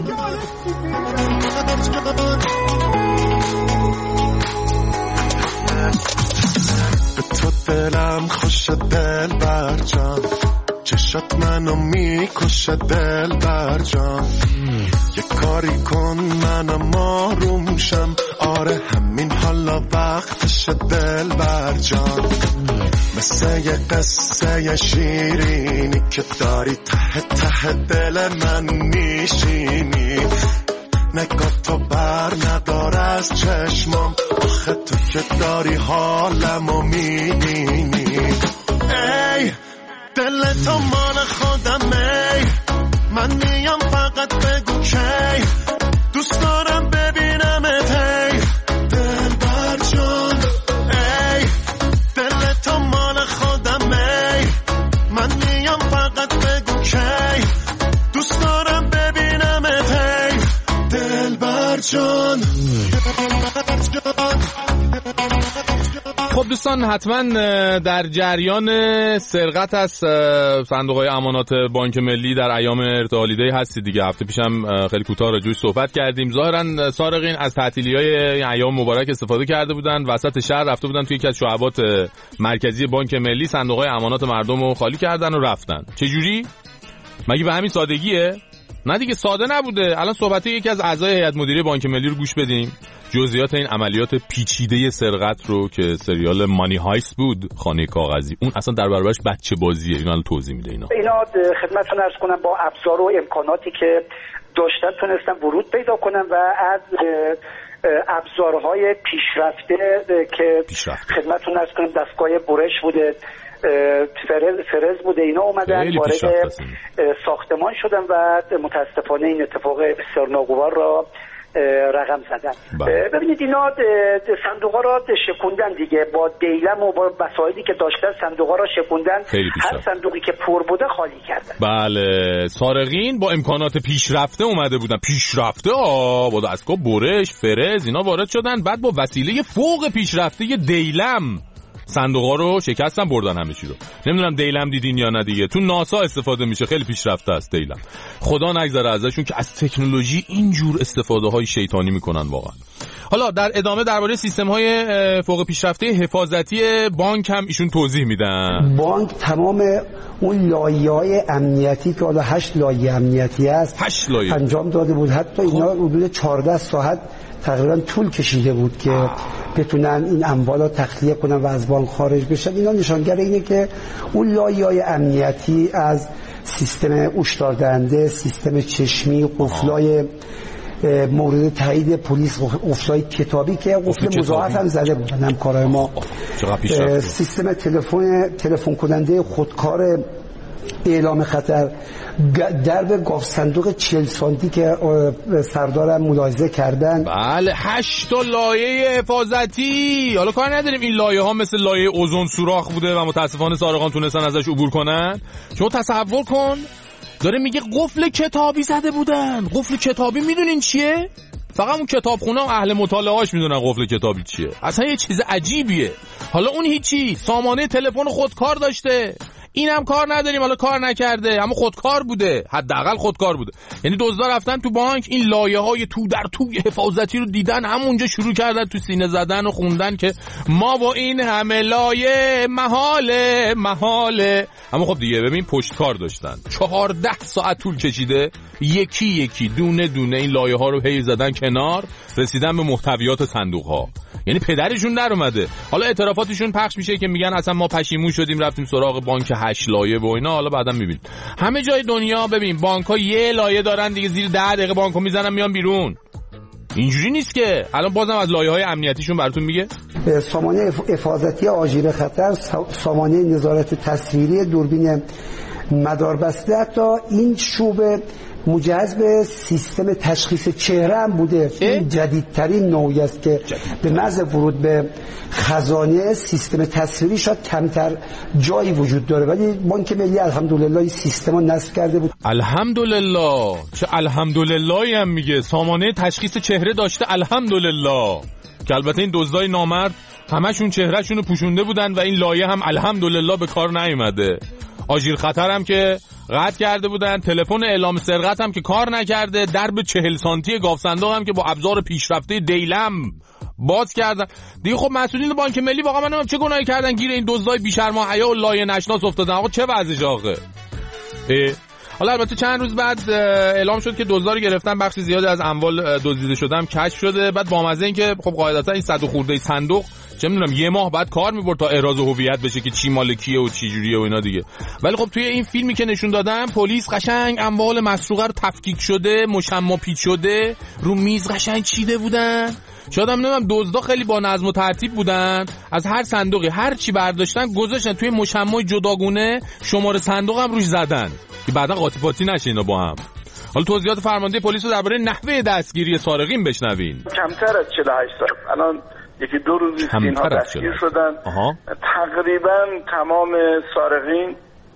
به تو دلم خوش دل برجام، چشات منو میکشه دل برجام، یه کاری کن منم آروم شم، آره همین حالا وقتش خوش دل برجان، مثل یه قصه شیرینی که داری ته ته دل من میشینی. نگاه تو بر ندار از چشمم، آخه تو که داری حالمو میبینی. ای دل تو مال خودمه، من میام فقط بگو کی، دوست دارم ببینمت. هی دل بر جان، ای دل تو مال خودمه، من میام فقط بگو کی، دوست دارم ببینمت. هی دل بر جان. خب دوستان، حتما در جریان سرقت از صندوق‌های امانات بانک ملی در ایام ارتحالیدی هستی دیگه. هفته پیشم خیلی کوتاه راجعش صحبت کردیم. ظاهرا سارقین از تعطیلی‌های ایام مبارک استفاده کرده بودن، وسط شهر رفته بودن توی یکی از شعبات مرکزی بانک ملی، صندوق‌های امانات مردم رو خالی کردن و رفتن. چه جوری؟ مگه به همین سادگیه؟ نه دیگه، ساده نبوده. الان صحبت یکی از اعضای هیئت مدیره بانک ملی رو گوش بدیم، جزئیات این عملیات پیچیده سرقت رو که سریال مانی هایست بود، خانه کاغذی، اون اصلا در برابرش بچه بازیه. اینا الان توضیح میده. اینا اینا خدمتتون عرض کنم با ابزار و امکاناتی که داشتن تونستن ورود پیدا کنن و از ابزارهای پیشرفته که خدمتتون عرض کنم دستگاه برش بوده، فرز فرز بوده، اینا اومدن وارد ساختمان شدن و متاسفانه این اتفاق بسیار ناگوار را رقم زدن. ببینید اینا صندوقا را شکوندن دیگه، با دیلم و با وسایلی که داشتن صندوقا را شکوندن، هر صندوقی که پر بوده خالی کردن. بله، سارقین با امکانات پیشرفته اومده بودن، پیشرفته ها، با دستگاه برش، فرز، اینا وارد شدن، بعد با وسیله فوق پیشرفته دیلم صندوقا رو شکستن، بردن همه چی رو. نمیدونم دیلم دیدین یا نه دیگه، تو ناسا استفاده میشه، خیلی پیشرفته است دیلم. خدا نگذره ازشون که از تکنولوژی اینجور استفاده های شیطانی میکنن واقعا. حالا در ادامه درباره سیستم های فوق پیشرفته حفاظتی بانک هم ایشون توضیح میدن. بانک تمام اون لایه‌های امنیتی که حالا هشت لایه امنیتی است هشت لایه انجام داده بود. حتی اینا حدود چهارده ساعت تقریبا طول کشیده بود که آه. بتونن این اموال رو تخلیه کنن و از بانک خارج بشن. اینا نشانگر اینه که اون لایه‌های امنیتی از سیستم هشداردهنده، سیستم چشمی، قفلای مورد تایید پلیس، قفلای کتابی که قفل مضاعف هم زده بودن همکارای ما، سیستم تلفن تلفن کننده خودکار اعلام خطر، درب گاف صندوق چهل سانتی که سردارم ملاحظه کردن. بله، هشت تا لایه حفاظتی. حالا کار نداریم این لایه ها مثل لایه اوزون سوراخ بوده و متاسفانه سارقان تونستن ازش عبور کنن. شما تصور کن، داره میگه قفل کتابی زده بودن. قفل کتابی میدونین چیه؟ فقط اون کتابخونه و اهل مطالعه‌اش میدونن قفل کتابی چیه. اصلا یه چیز عجیبیه. حالا اون هیچی، سامانه تلفن خودکار داشته، اینم کار نداریم، حالا کار نکرده، اما خودکار بوده، حداقل خودکار بوده. یعنی دزدا رفتن تو بانک، این لایه‌های تو در توی حفاظتی رو دیدن، همونجا شروع کردن تو سینه زدن و خوندن که ما با این همه لایه محاله محاله. اما خب دیگه ببین پشتکار داشتن، چهارده ساعت طول کشیده یکی یکی دونه دونه این لایه‌ها رو هی زدن کنار، رسیدن به محتویات صندوق‌ها. یعنی پدرشون در اومده. حالا اعترافاتشون پخش میشه که میگن اصلا ما پشیمون شدیم رفتیم سراغ بانک هشت لایه و اینا. حالا بعداً میبینیم همه جای دنیا ببین بانک‌ها یه لایه دارن دیگه، زیر ده دقیقه بانکو میزنن میان بیرون. اینجوری نیست که. الان بازم از لایه‌های امنیتیشون براتون میگه. سامانه حفاظتی آژیر خطر، سامانه نظارت تصویری، دوربین مداربسته، حتی این شوبه مجهز به سیستم تشخیص چهره هم بوده. این جدیدترین نوعی است که به محض ورود به خزانه سیستم تصویری شاید کمتر جایی وجود داره، ولی بانک ملی الحمدلله این سیستم رو نصب کرده بود. الحمدلله. چه الحمدللهی هم میگه، سامانه تشخیص چهره داشته الحمدلله. که البته این دزدای نامرد همشون چهرهشون رو پوشونده بودن و این لایه هم الحمدلله به کار نیومده. آژیر خطر هم که قطع کرده بودن، تلفن اعلام سرقت هم که کار نکرده، درب چهل سانتی گاف صندوق هم که با ابزار پیشرفته دیلم باز کردن. دیگه خب مسئولین بانک ملی واقعا من چه گناهی کردن گیر این دزدای بی‌شرم و حیا و لایه نشناس افتادن؟ آقا چه وضعش آخه؟ حالا البته چند روز بعد اعلام شد که دزدا رو گرفتن، بخش زیادی از اموال دزدیده شده هم کشف شده. بعد با مزه این که خب قاعدتا این صد و خورده صندوق چه میدونم یه ماه بعد کار میبرد تا احراز هویت بشه که چی مال کیه و چی جوریه و اینا دیگه. ولی خب توی این فیلمی که نشون دادن پلیس قشنگ اموال مسروقه رو تفکیک شده، مشمع پیچ شده، رو میز قشنگ چیده بودن. شاید هم نمیدونم دزدا خیلی با نظم و ترتیب بودن، از هر صندوقی هر چی برداشتن گذاشتن توی مشمع جداگونه، شماره صندوق هم روش زدن که بعدا قاطی پاتی نشه اینا با هم. حالا توضیحات فرمانده پلیس رو درباره نحوه دستگیری سارقین بشنوین. کمتر از چهل و هشت ساعت، الان یکی دو روزی اینها دستگیر شدن. آها. تقریبا تمام سارقین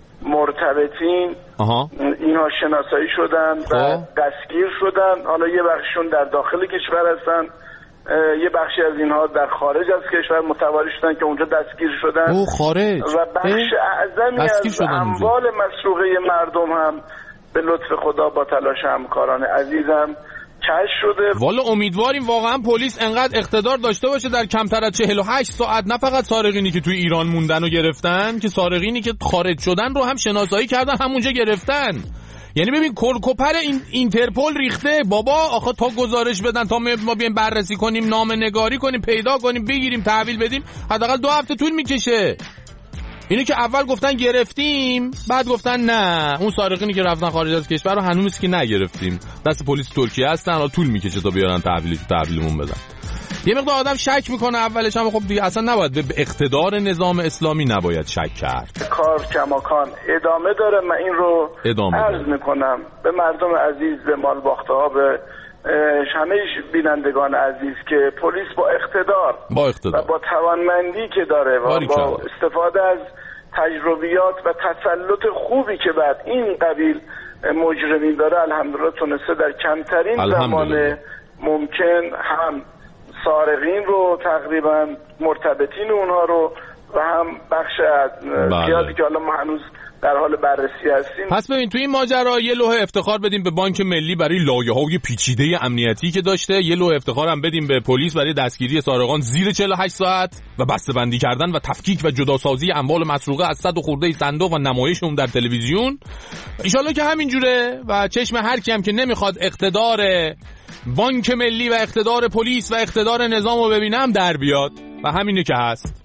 مرتبطین آها. اینها شناسایی شدن و دستگیر شدن. حالا یه بخششون در داخل کشور هستن، یه بخشی از اینها در خارج از کشور متواری شدن که اونجا دستگیر شدن. او خارج. و بخش اعظمی از اموال مسروقه مردم هم به لطف خدا با تلاش همکاران عزیزم کشف شده. والا امیدواریم واقعا پلیس انقدر اقتدار داشته باشه در کمتر از چهل و هشت ساعت نه فقط سارقینی که توی ایران موندن و گرفتن، که سارقینی که خارج شدن رو هم شناسایی کردن همونجا گرفتن. یعنی ببین کلکوپر این اینترپل ریخته بابا. آخه تا گزارش بدن تا ما بیایم بررسی کنیم، نامه نگاری کنیم، پیدا کنیم، بگیریم، تحویل بدیم، حداقل دو هفته طول میکشه. اینو که اول گفتن گرفتیم، بعد گفتن نه اون سارقینی که رفتن خارج از کشور رو هنوز که نگرفتیم، دست پلیس ترکیه هستن، حالا طول میکشه تا بیارن تحویل تحویلمون بدن. یه مقدار آدم شک میکنه اولش، اما خب دیگه اصلا نباید به اقتدار نظام اسلامی نباید شک کرد. کار کماکان ادامه داره. من این رو عرض میکنم به مردم عزیز، به مالباخته ها، به همه بینندگان عزیز که پلیس با اقتدار, با اقتدار و با توانمندی که داره و با استفاده از تجربیات و تسلط خوبی که بعد این قبیل مجرمین داره الحمدلله تونسته در کمترین زمان ممکن هم سارقین رو تقریبا مرتبطین اونها رو و هم بخش از زیادی که حالا ما هنوز در حال بررسی هستیم. پس ببین تو این ماجرا یه لوح افتخار بدیم به بانک ملی برای لایه‌های پیچیده امنیتی که داشته، یه لوح افتخار هم بدیم به پلیس برای دستگیری سارقان زیر چهل و هشت ساعت و بسته‌بندی کردن و تفکیک و جداسازی اموال مسروقه از صد و خورده صندوق و نمایش اون در تلویزیون. ان شاءالله که همین جوره و چشم هر کی هم که نمیخواد اقتدار بانک ملی و اقتدار پلیس و اقتدار نظام رو ببینم در بیاد و همینه که هست.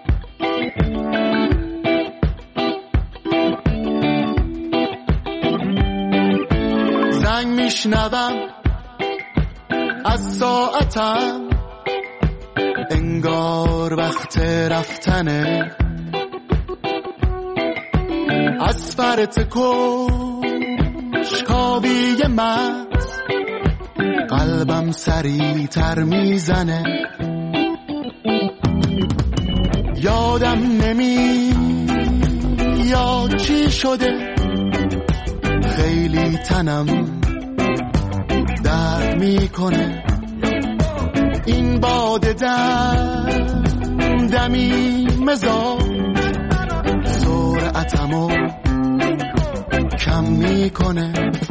زنگ میشنوم از ساعتم، انگار وقت رفتنه، از فرط کنجکاوی من قلبم سریع تر میزنه، یادم نمی یا چی شده، خیلی تنم درد میکنه، این باد دم دمی مزاج سرعتمو کم میکنه،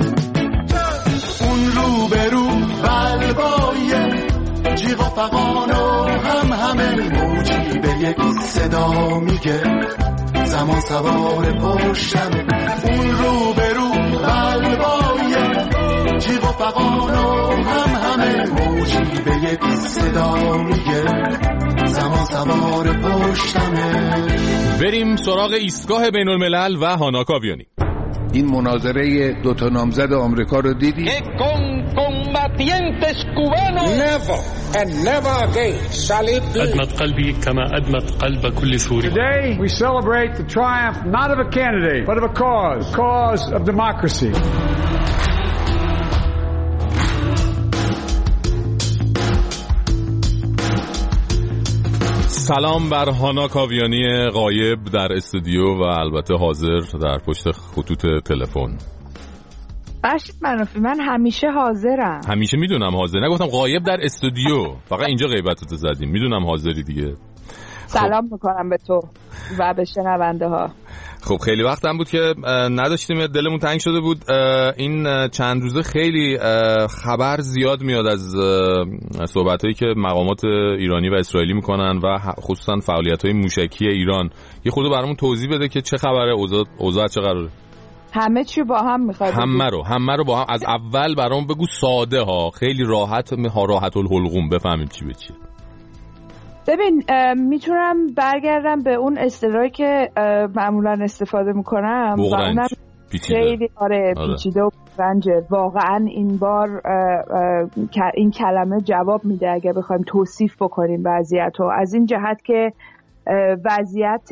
اون رو به رو قلبای جیغ و فغان و هم همه موجی به یک صدا میگه زمان سوار پشتم، اون رو به رو قلبای جیغ و فغان و هم همه موجی به یک صدا میگه زمان سوار پشتمه. بریم سراغ ایستگاه بین الملل و هانا کاویانی. این مناظره دوتا نامزد آمریکا رو دیدی؟ Never and never again shall it be. أدمت قلبي كما أدمت قلب كل سوري. Today we celebrate the triumph not of a candidate but of a cause, cause of democracy. سلام بر هانا کاویانی غایب در استودیو و البته حاضر در پشت خطوط تلفن. باشید منافی، من همیشه حاضرم. همیشه میدونم حاضر، نگفتم غایب در استودیو، فقط اینجا غیبتتو زدیم. میدونم حاضری دیگه. سلام میکنم به تو و به شنونده ها. خب خیلی وقت هم بود که نداشتیم، دلمون تنگ شده بود. این چند روزه خیلی خبر زیاد میاد از صحبتایی که مقامات ایرانی و اسرائیلی میکنن و خصوصا فعالیت‌های موشکی ایران. یه خورده برامون توضیح بده که چه خبره، اوضاع اوضاع چه قراره؟ همه چی با هم میخواد. همه رو همه رو با هم از اول برام بگو، ساده ها، خیلی راحت ها راحت الحلقوم بفهمیم چی به چیه. ببین میتونم برگردم به اون اصطلاحی که معمولا استفاده میکنم و اونم خیلی آره پیچیده و رنجه. واقعا این بار این کلمه جواب میده اگه بخوایم توصیف بکنیم وضعیت رو، از این جهت که وضعیت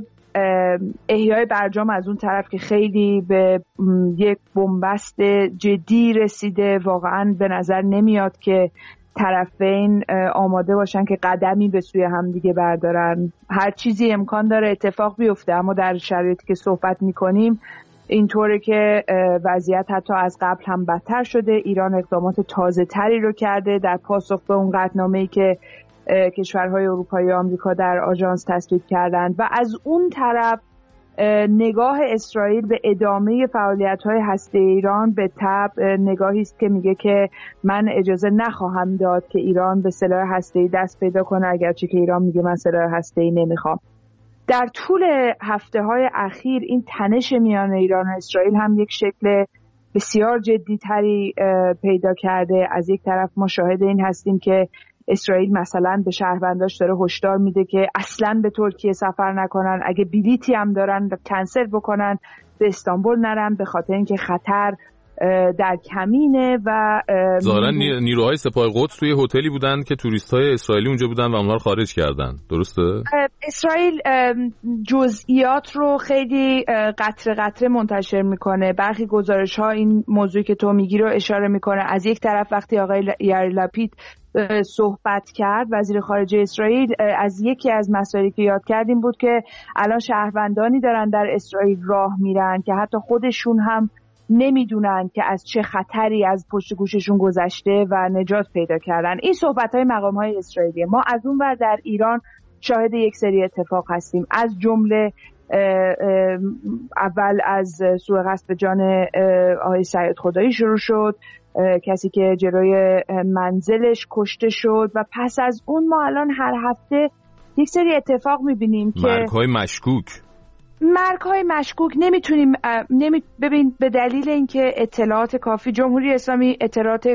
احیای برجام از اون طرف که خیلی به یک بنبست جدی رسیده، واقعا به نظر نمیاد که طرفین آماده باشن که قدمی به سوی هم دیگه بردارن. هر چیزی امکان داره اتفاق بیفته، اما در شرایطی که صحبت میکنیم اینطوره که وضعیت حتی از قبل هم بدتر شده. ایران اقدامات تازه تری رو کرده در پاسخ به اون قطعنامه‌ای که کشورهای اروپایی و آمریکا در آژانس تصویب کردند و از اون طرف نگاه اسرائیل به ادامه فعالیت‌های هسته ایران به طبع نگاهی است که میگه که من اجازه نخواهم داد که ایران به سلاح هسته‌ای دست پیدا کنه، اگرچه که ایران میگه من سلاح هسته‌ای نمیخوام. در طول هفته‌های اخیر این تنش میان ایران و اسرائیل هم یک شکل بسیار جدی‌تری پیدا کرده. از یک طرف ما شاهد این هستیم که اسرائیل مثلا به شهرونداش داره هشدار میده که اصلاً به ترکیه سفر نکنن، اگه بلیتی هم دارن کنسل بکنن، به استانبول نرن، به خاطر اینکه خطر در کمینه. و ظاهراً نیروهای سپاه قدس توی هتلی بودن که توریست‌های اسرائیلی اونجا بودن و اونها رو خارج کردن، درسته؟ اسرائیل جزئیات رو خیلی قطره قطره منتشر میکنه. برخی گزارش‌ها این موضوعی که تو میگی رو اشاره میکنه. از یک طرف وقتی آقای یائیر لپید صحبت کرد، وزیر خارجه اسرائیل، از یکی از مسائلی که یاد کردیم بود که الان شهروندانی دارن در اسرائیل راه میرن که حتی خودشون هم نمیدونن که از چه خطری از پشت گوششون گذشته و نجات پیدا کردن. این صحبت‌های مقام‌های اسرائیلی. ما از اون ور در ایران شاهد یک سری اتفاق هستیم، از جمله اول از سوء قصد به جان آقای سعید خدایی شروع شد، کسی که جلوی منزلش کشته شد و پس از اون ما الان هر هفته یک سری اتفاق می‌بینیم که مرگ‌های مشکوک مرگ‌های مشکوک نمیتونیم نمی... ببین به دلیل اینکه اطلاعات کافی جمهوری اسلامی اطلاعات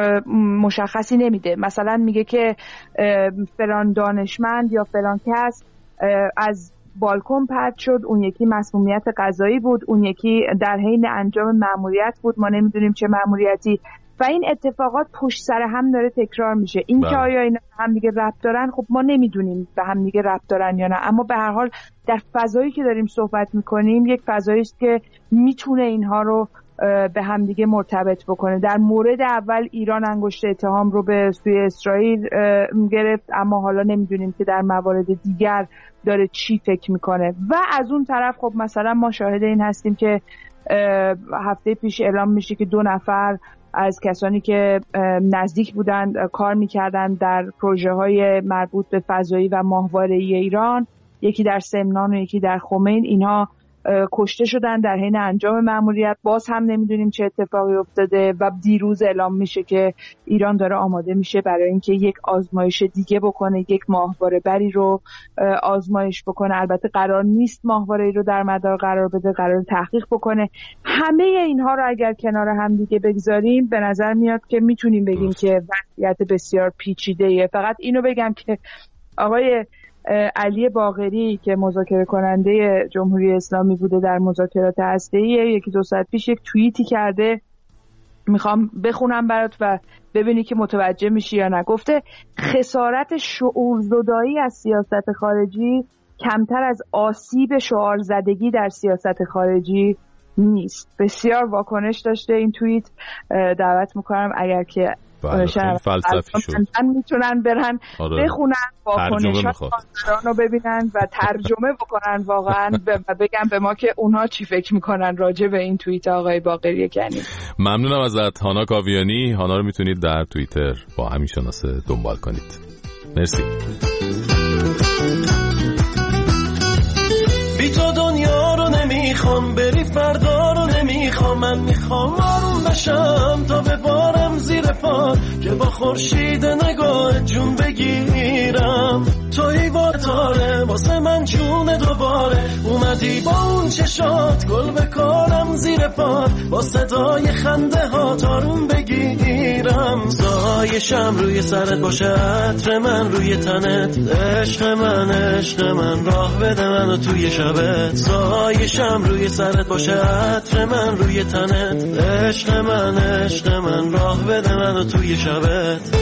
مشخصی نمیده. مثلا میگه که فلان دانشمند یا فلان کس از بالکن پرت شد، اون یکی مسمومیت غذایی بود، اون یکی در حین انجام مأموریت بود، ما نمیدونیم چه مأموریتی، و این اتفاقات پشت سر هم داره تکرار میشه. این که آیا اینا هم دیگه ربط دارن، خب ما نمیدونیم به هم دیگه ربط دارن یا نه، اما به هر حال در فضایی که داریم صحبت میکنیم یک فضایی است که میتونه اینها رو به هم دیگه مرتبط بکنه. در مورد اول ایران انگشت اتهام رو به سوی اسرائیل گرفت، اما حالا نمیدونیم که در موارد دیگر داره چی فکر میکنه. و از اون طرف خب مثلا ما شاهد این هستیم که هفته پیش اعلام میشه که دو نفر از کسانی که نزدیک بودند کار میکردن در پروژه های مربوط به فضایی و ماهواره‌ای ایران، یکی در سمنان و یکی در خمین، اینها کشته شدن در حین انجام مأموریت. باز هم نمیدونیم چه اتفاقی افتاده و دیروز اعلام میشه که ایران داره آماده میشه برای اینکه یک آزمایش دیگه بکنه، یک ماهواره بری رو آزمایش بکنه. البته قرار نیست ماهواره‌ای رو در مدار قرار بده، قرار تحقیق بکنه. همه اینها رو اگر کنار هم دیگه بگذاریم به نظر میاد که میتونیم بگیم که وضعیت بسیار پیچیده‌ایه. فقط اینو بگم که آقای علی باقری که مذاکره کننده جمهوری اسلامی بوده در مذاکرات هسته‌ای، یکی دو ساعت پیش یک توییتی کرده، میخوام بخونم برات و ببینی که متوجه میشی یا نه. گفته خسارت شعورزدایی از سیاست خارجی کمتر از آسیب شعارزدگی در سیاست خارجی نیست. بسیار واکنش داشته این توییت. دعوت میکنم اگر که فلسفی شد میتونن برن آره. بخونن واکنشات رو ببینن و ترجمه بکنن واقعا و بگن به ما که اونها چی فکر میکنن راجع به این توییت آقای باقری کنی. ممنونم ازت هانا کاویانی. هانا رو میتونید در توییتر با همین شناسه دنبال کنید. مرسی. بی تو دنیا رو نمیخوام، بری فردا رو نمیخوام، من میخوام آروم بشم تا ببارم زیر پا که با خورشید نگاه جون بگیرم. توی با تاره واسه من جون دوباره اومدی با اون چشات گل بکنم زیر پات با صدای خنده ها تارون بگیرم زایشم روی سرت باشه عطر من روی تنت عشق من عشق من راه بده منو توی شبت زایشم روی سرت باشه عطر من روی تنت عشق من عشق من راه بده منو توی شبت.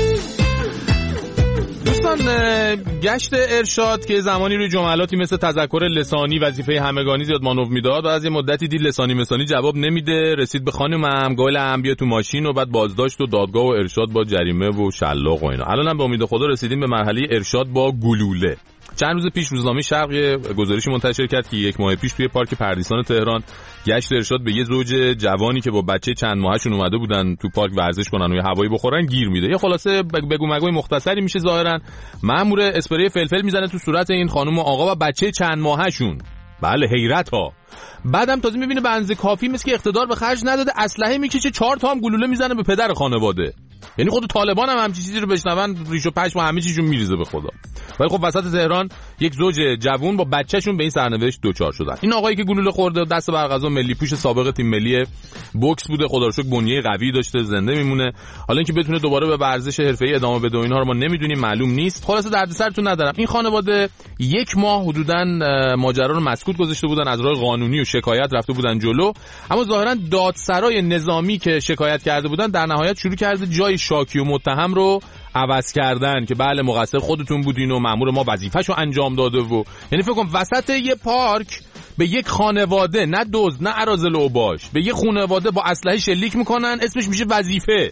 دوستان گشت ارشاد که زمانی روی جملاتی مثل تذکر لسانی وظیفه همگانی زیاد مانور میداد و از یه مدتی دید لسانی مسانی جواب نمیده رسید به خانمم گلم بیا تو ماشین و بعد بازداشت و دادگاه و ارشاد با جریمه و شلاق و اینا. الانم به امید خدا رسیدیم به مرحله ارشاد با گلوله. چند روز پیش روزنامه شرق گزارشی منتشر کرد که یک ماه پیش توی پارک پردیسان تهران گشت ارشاد به یه زوج جوانی که با بچه چند ماهشون اومده بودن تو پارک ورزش کنن و یه هوایی بخورن گیر میده. یه خلاصه بگو مگوی مختصری میشه ظاهرا مأمور اسپری فلفل میزنه تو صورت این خانم و آقا و بچه چند ماهشون. بله حیرت ها. بعدم تازه میبینه به اندازه کافی مثل که اقتدار به خرج نداده اسلحه میکشه چهار تا هم گلوله میزنه به پدر خانواده. یعنی خود طالبان هم همچین چیزی رو بشنون ریش و پشم و همه چیزشون میریزه به خدا. ولی خب وسط تهران یک زوج جوون با بچه‌شون به این سرنوشت دوچار شدن. این آقایی که گلوله خورده و دست بر قضا ملی پوش سابق تیم ملی بوکس بوده خدا رو شکر بنیه قوی داشته زنده میمونه. حالا اینکه بتونه دوباره به ورزش حرفه‌ای ادامه بده و اینها رو ما نمیدونیم معلوم نیست. خلاص دردسرتون ندارم. این خانواده یک ماه حدوداً ماجرا رو مسکوت گذاشته بودن از راه قانونی و شکایت رفته بودن جلو اما ظاهرا دادسرای نظامی که شکایت کرده بودن در نهایت شروع کرده جای شاکی و متهم رو عوض کردن که بله مقصر خودتون بودین و مأمور ما وظیفه‌شو انجام داده و یعنی فکر کنم وسط یه پارک به یک خانواده نه دزد نه اراذل اوباش به یه خانواده با اسلحه شلیک میکنن اسمش میشه وظیفه.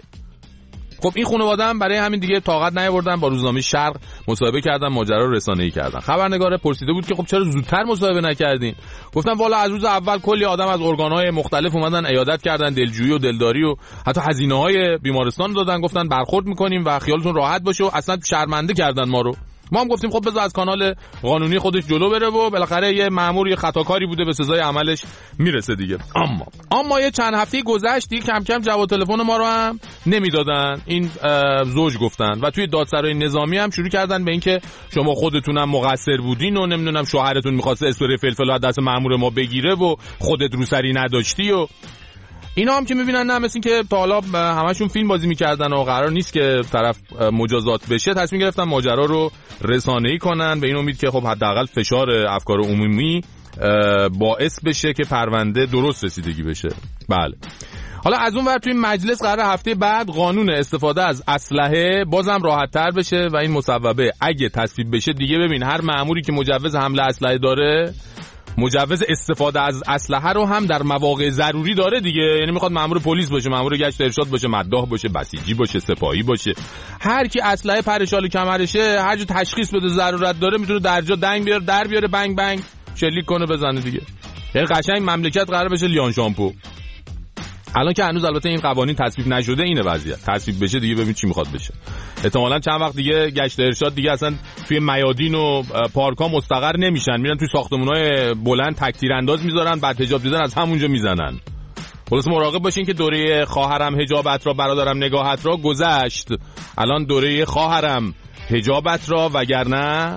خب این خانواده هم برای همین دیگه طاقت نیاوردن با روزنامه شرق مصاحبه کردن ماجرا رو رسانه‌ای کردن. خبرنگار پرسیده بود که خب چرا زودتر مصاحبه نکردین؟ گفتن والا از روز اول کلی آدم از ارگان‌های مختلف اومدن عیادت کردن دلجویی و دلداری و حتی هزینه‌های بیمارستان دادن گفتن برخورد می‌کنیم و خیالتون راحت باشه و اصلا شرمنده کردن ما رو. ما هم گفتیم خب بذار از کانال قانونی خودش جلو بره و بالاخره یه مأمور یه خطاکاری بوده به سزای عملش میرسه دیگه. اما اما یه چند هفته گذشت دیگه کم کم جواب تلفن ما رو هم نمیدادن این زوج گفتن و توی دادسرای نظامی هم شروع کردن به اینکه شما خودتونم مقصر بودین و نمیدونم شوهرتون می‌خواسته اسپری فلفل از دست مأمور ما بگیره و خودت روسری نداشتی و اینا هم که میبینن نه مثل این که تا حالا همشون فیلم بازی میکردن و قرار نیست که طرف مجازات بشه تصمیم گرفتن ماجرا رو رسانه‌ای کنن به این امید که خب حداقل فشار افکار عمومی باعث بشه که پرونده درست رسیدگی بشه. بله حالا از اون ور توی مجلس قرار هفته بعد قانون استفاده از اسلحه بازم راحت‌تر بشه و این مصوبه اگه تصویب بشه دیگه ببین هر مأموری که مجوز حمله اسلحه داره مجوز استفاده از اسلحه رو هم در مواقع ضروری داره دیگه. یعنی میخواد مأمور پلیس باشه مأمور گشت ارشاد باشه مداح باشه بسیجی باشه سپاهی باشه هر کی اسلحه پرشال کمرشه هر جا تشخیص بده ضرورت داره میتونه در جا دنگ بیاره در بیاره بنگ بنگ شلیک کنه بزنه دیگه. یعنی قشنگ مملکت قرار بشه لیان شامپو. الان که هنوز البته این قوانین تصویب نشده اینه وضعیت. تصویب بشه دیگه ببین چی میخواد بشه. احتمالاً چند وقت دیگه گشت ارشاد دیگه اصلا توی میادین و پارک‌ها مستقر نمیشن میرن توی ساختمان‌های بلند تک تیرانداز میذارن بعد حجاب دیدن از همونجا میزنن. خلاص مراقب باشین که دوره خواهرم حجابت را برادرم نگاهت را گذشت. الان دوره خواهرم حجابت را وگرنه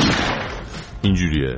اینجوریه.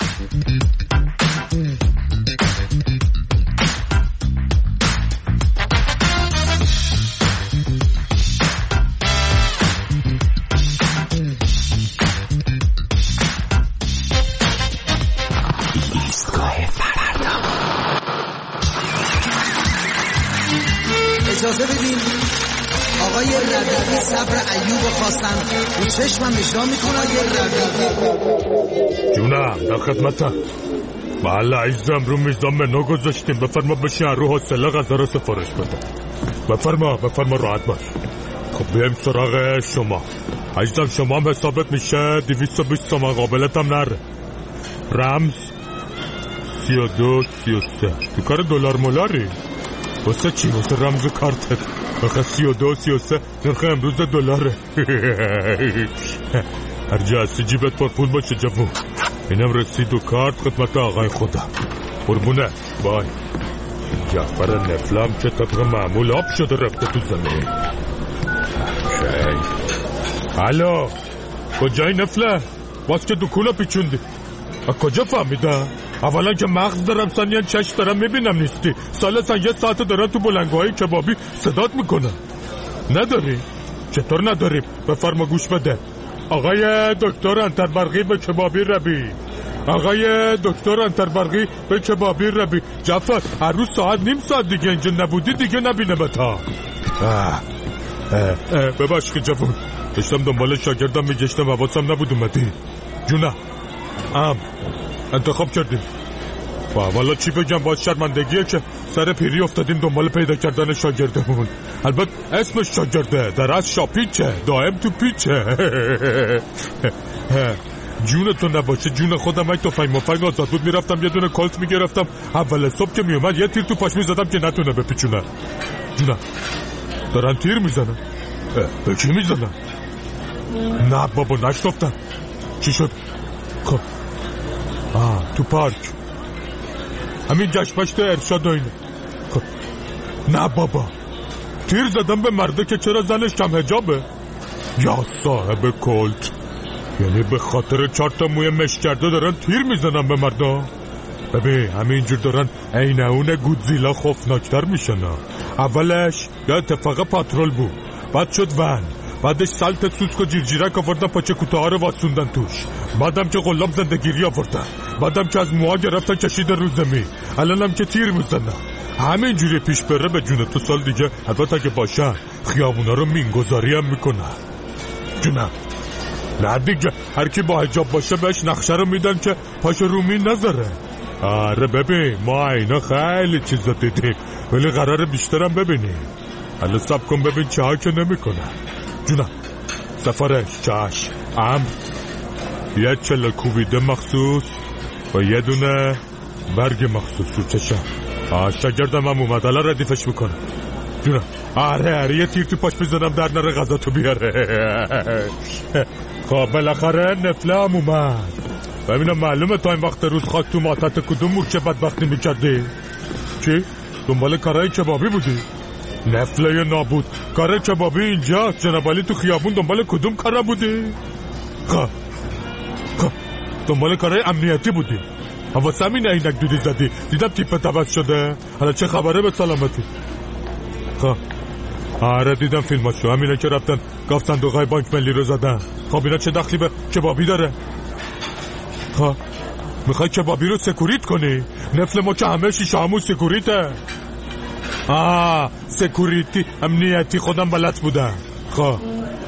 اجازه بدین آقای ربیعی صبر ایوب خواستن رو چشمم اجرا میکنه. آقای ربیعی جونم در خدمتم. بله عزیزم رو میزدم منو گذاشتیم بفرما بشین رو حوصله غذا رو سفارش بده. بفرما بفرما راحت باش. خب بیایم سراغ شما عزیزم. شما هم حسابت میشه دویست و بیست تومن قابلت هم نره. رمز سی و دو سی و سه. تو کار دلار مولاری واسه چی؟ واسه رمز کارتت. آخه سی و دو سی و سه نرخ امروز دلاره. هر جا هستی جیبت پر پول باشه جوون. اینم رسید و کارت خدمت آقای خدا. قربونه بای. جعفر نفلم که طبق معمول آب شده رفته تو زمین. شای الو کجای نفله؟ باز که دکولا پیچوندی. از کجا فهمیدم؟ اولا که مغز دارم، ثانیاً چشم دارم میبینم نیستی، ثالثاً یه ساعت دارم تو بلنگوهای کبابی صدات میکنم. نداری؟ چطور نداری؟ بفرما گوش بده. آقای دکتر انتربرقی به کبابی ربی، آقای دکتر انتربرقی به کبابی ربی. جعفر هر روز ساعت نیم ساعت دیگه اینجا نبودی دیگه نبینه بتا. بباش که جوون داشتم دنبال شاگردم میگشتم، حواسم نبود اومدی. جونه ام انتخاب کردیم و والا چی بگم، باز شرمندگیه که سر پیری افتادیم دنبال پیدا کردن شاگردمون. البته اسمش شاگرده، در از شاپیچه، دائم تو پیچه. جون تو نباشه جون خودم. اگه تو فنگ مفنگ آزاد بود میرفتم یه دونه کلت میگرفتم، اول صبح که میومد یه تیر تو پاش میزدم که نتونه بپیچونه. جونه دارن تیر میزنن. به کی میزنن؟ نه بابا نشنفتم. چی شد؟ خب آه تو پارک همین جشنبشت ارشاد و اینه. خب نه بابا تیر زدم به مرده که چرا زنش کم حجابه. یا صاحب کلت، یعنی به خاطر چهار تا موی مش کرده دارن تیر میزنن به مردا. ببین همینجور دارن عین اون گودزیلا خوفناکتر میشن. اولش یا اتفاق پاترول بود، بعد شد ون، بعدش سلت سوسک و جیرجیرک آوردن پاچه کوتاه ها رو واسوندن توش، بعدم که غلاب زندگیری آوردن، بعدم که از موها گرفتن کشیدن رو زمین، الانم که تیر میزنن. همینجوری پیش بره به جون تو سال دیگه البته اگه باشن خیابونا رو مینگذاری هم میکنن. جونم نه دیگه، هر کی با حجاب باشه بهش نقشه رو میدن که پاش رومی نذاره. آره ببین ما اینا خیلی چیزا دیدیم ولی قراره بیشترم ببینیم. حالا سب کن ببین چه ها که نمیکنن. جونم سفارش چشم امر، یه چله کوبیده مخصوص و یه دونه برگ مخصوص رو چشم. شاگردم هم اومد الان ردیفش میکنم. جونم آره آره یه تیر تو پاش بزنم در نره غذا تو بیاره. خب بالاخره نفله هم اومد. ببینم معلومه تا این وقت روز خاک تو ماتت کدوم مورچه بدبختی میکردی؟ چی؟ دنبال کارهای کبابی بودی؟ نفله نابود، کار کبابی اینجا جنابالی تو خیابون دنبال کدوم کارا بودی؟ خب خب دنبال کارهای امنیتی بودی. واسه همین عینک دودی زدی، دیدم تیپت عوض شده. حالا چه خبره به سلامتی؟ خب آره دیدم فیلماشو، همینه که رفتن گاف صندوقای بانک ملی رو زدن. خب اینا چه دخلی به کبابی داره؟ خب میخوای کبابی رو سکوریت کنی؟ نفل ما که همه شیشه همون سکوریته. آه سکوریتی امنیتی خودم بلد بودم. خب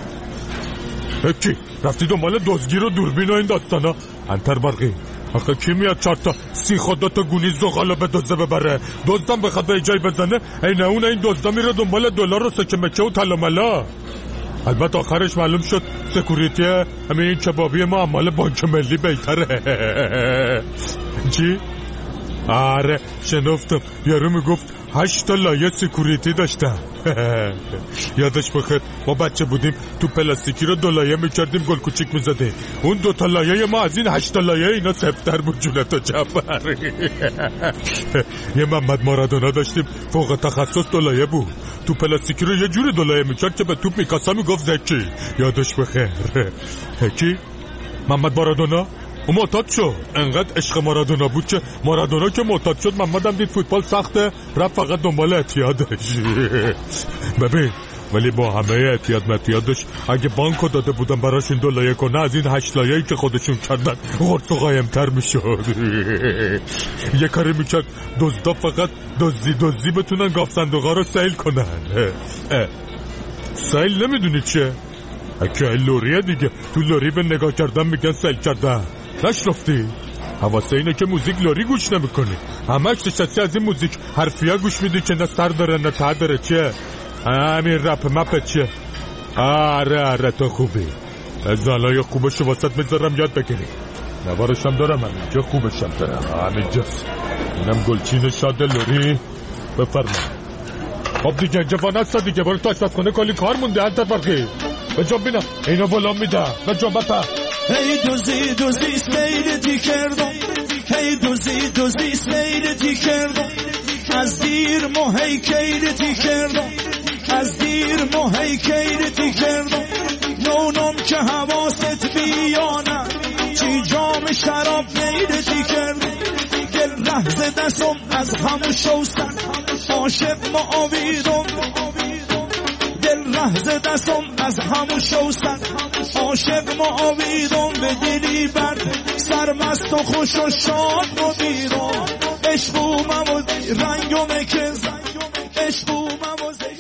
کی رفتی دنبال دزدگیر و دوربین و این داستانا؟ انتربرقی آخه کی میاد چهار تا سی خدا تا گونی زغالو به دزده ببره؟ دزدم بخواد به جای بزنه این اون این دزدا میره دنبال دلار و سکه مکه و طلا ملا. البته آخرش معلوم شد سکوریتی همین این کبابی ما مال بانک ملی بهتره. چی؟ آره شنفتم یارو میگفت هشت تا لایه سکوریتی داشتم. یادش بخیر ما بچه بودیم تو پلاستیکی رو دو لایه میکردیم گل کوچیک میزدیم. اون دو تا لایه ما از این هشت تا لایه اینا سفتر بود. جونتو جعفر. یه محمد مارادونا داشتیم فوق تخصص دو لایه بود، تو پلاستیکی رو یه جوری دو لایه میکرد که به توپ میکاسا میگفت زکی. یادش بخیر. کی؟ محمد مارادونا و معتاد شد. انقدر عشق مارادونا بود که مارادونا که معتاد شد محمد هم دید فوتبال سخته رفت فقط دنبال اعتیادش. ببین ولی با همه اعتیاد متیادش اگه بانکو داده بودن براش این دو لایه کنه از این هشت لایه‌ای که خودشون کردن غرص و قایم‌تر میشد. یه کاری میکرد دزدا فقط دزدی دزدی بتونن گاف صندوقا رو سیل کنن. سیل نمیدونی چیه؟ اگه لوریه دیگه، تو لوری به نگاه کردن میگن سیل کردن. نشرفتی؟ حواسه اینه که موزیک لوری گوش نمیکنی، همش نشستی از این موزیک حرفیا گوش میدی که نه سر داره نه ته داره. چیه؟ همین رپ مپت چیه؟ آره آره تو خوبی، از الان خوبشو واسط میذارم یاد بگیری. نوارشم دارم همینجا، خوبشم دارم همینجاست. اینم گلچین شاد لوری. بفرما. خب دیگه جوان هستا دیگه، برو تو آشپزخونه کلی کار مونده. انتربرقی به جا بینم اینا بلام میده به جا بپر. هی دوزی دوزی سمیلتی کردم، هی دوزی دوزی سمیلتی کردم، از دیر موهی کیلتی کردم، از دیر موهی کیلتی کردم. نونم که حواست بیانه شراب میده دیگر گل لحظه دستم از همون شوستن عاشق معاویدم دل لحظه دستم از همون شوستن عاشق معاویدم به دلی برد سرمست و خوش و شاد مدیرم عشقومم و رنگم که عشقومم و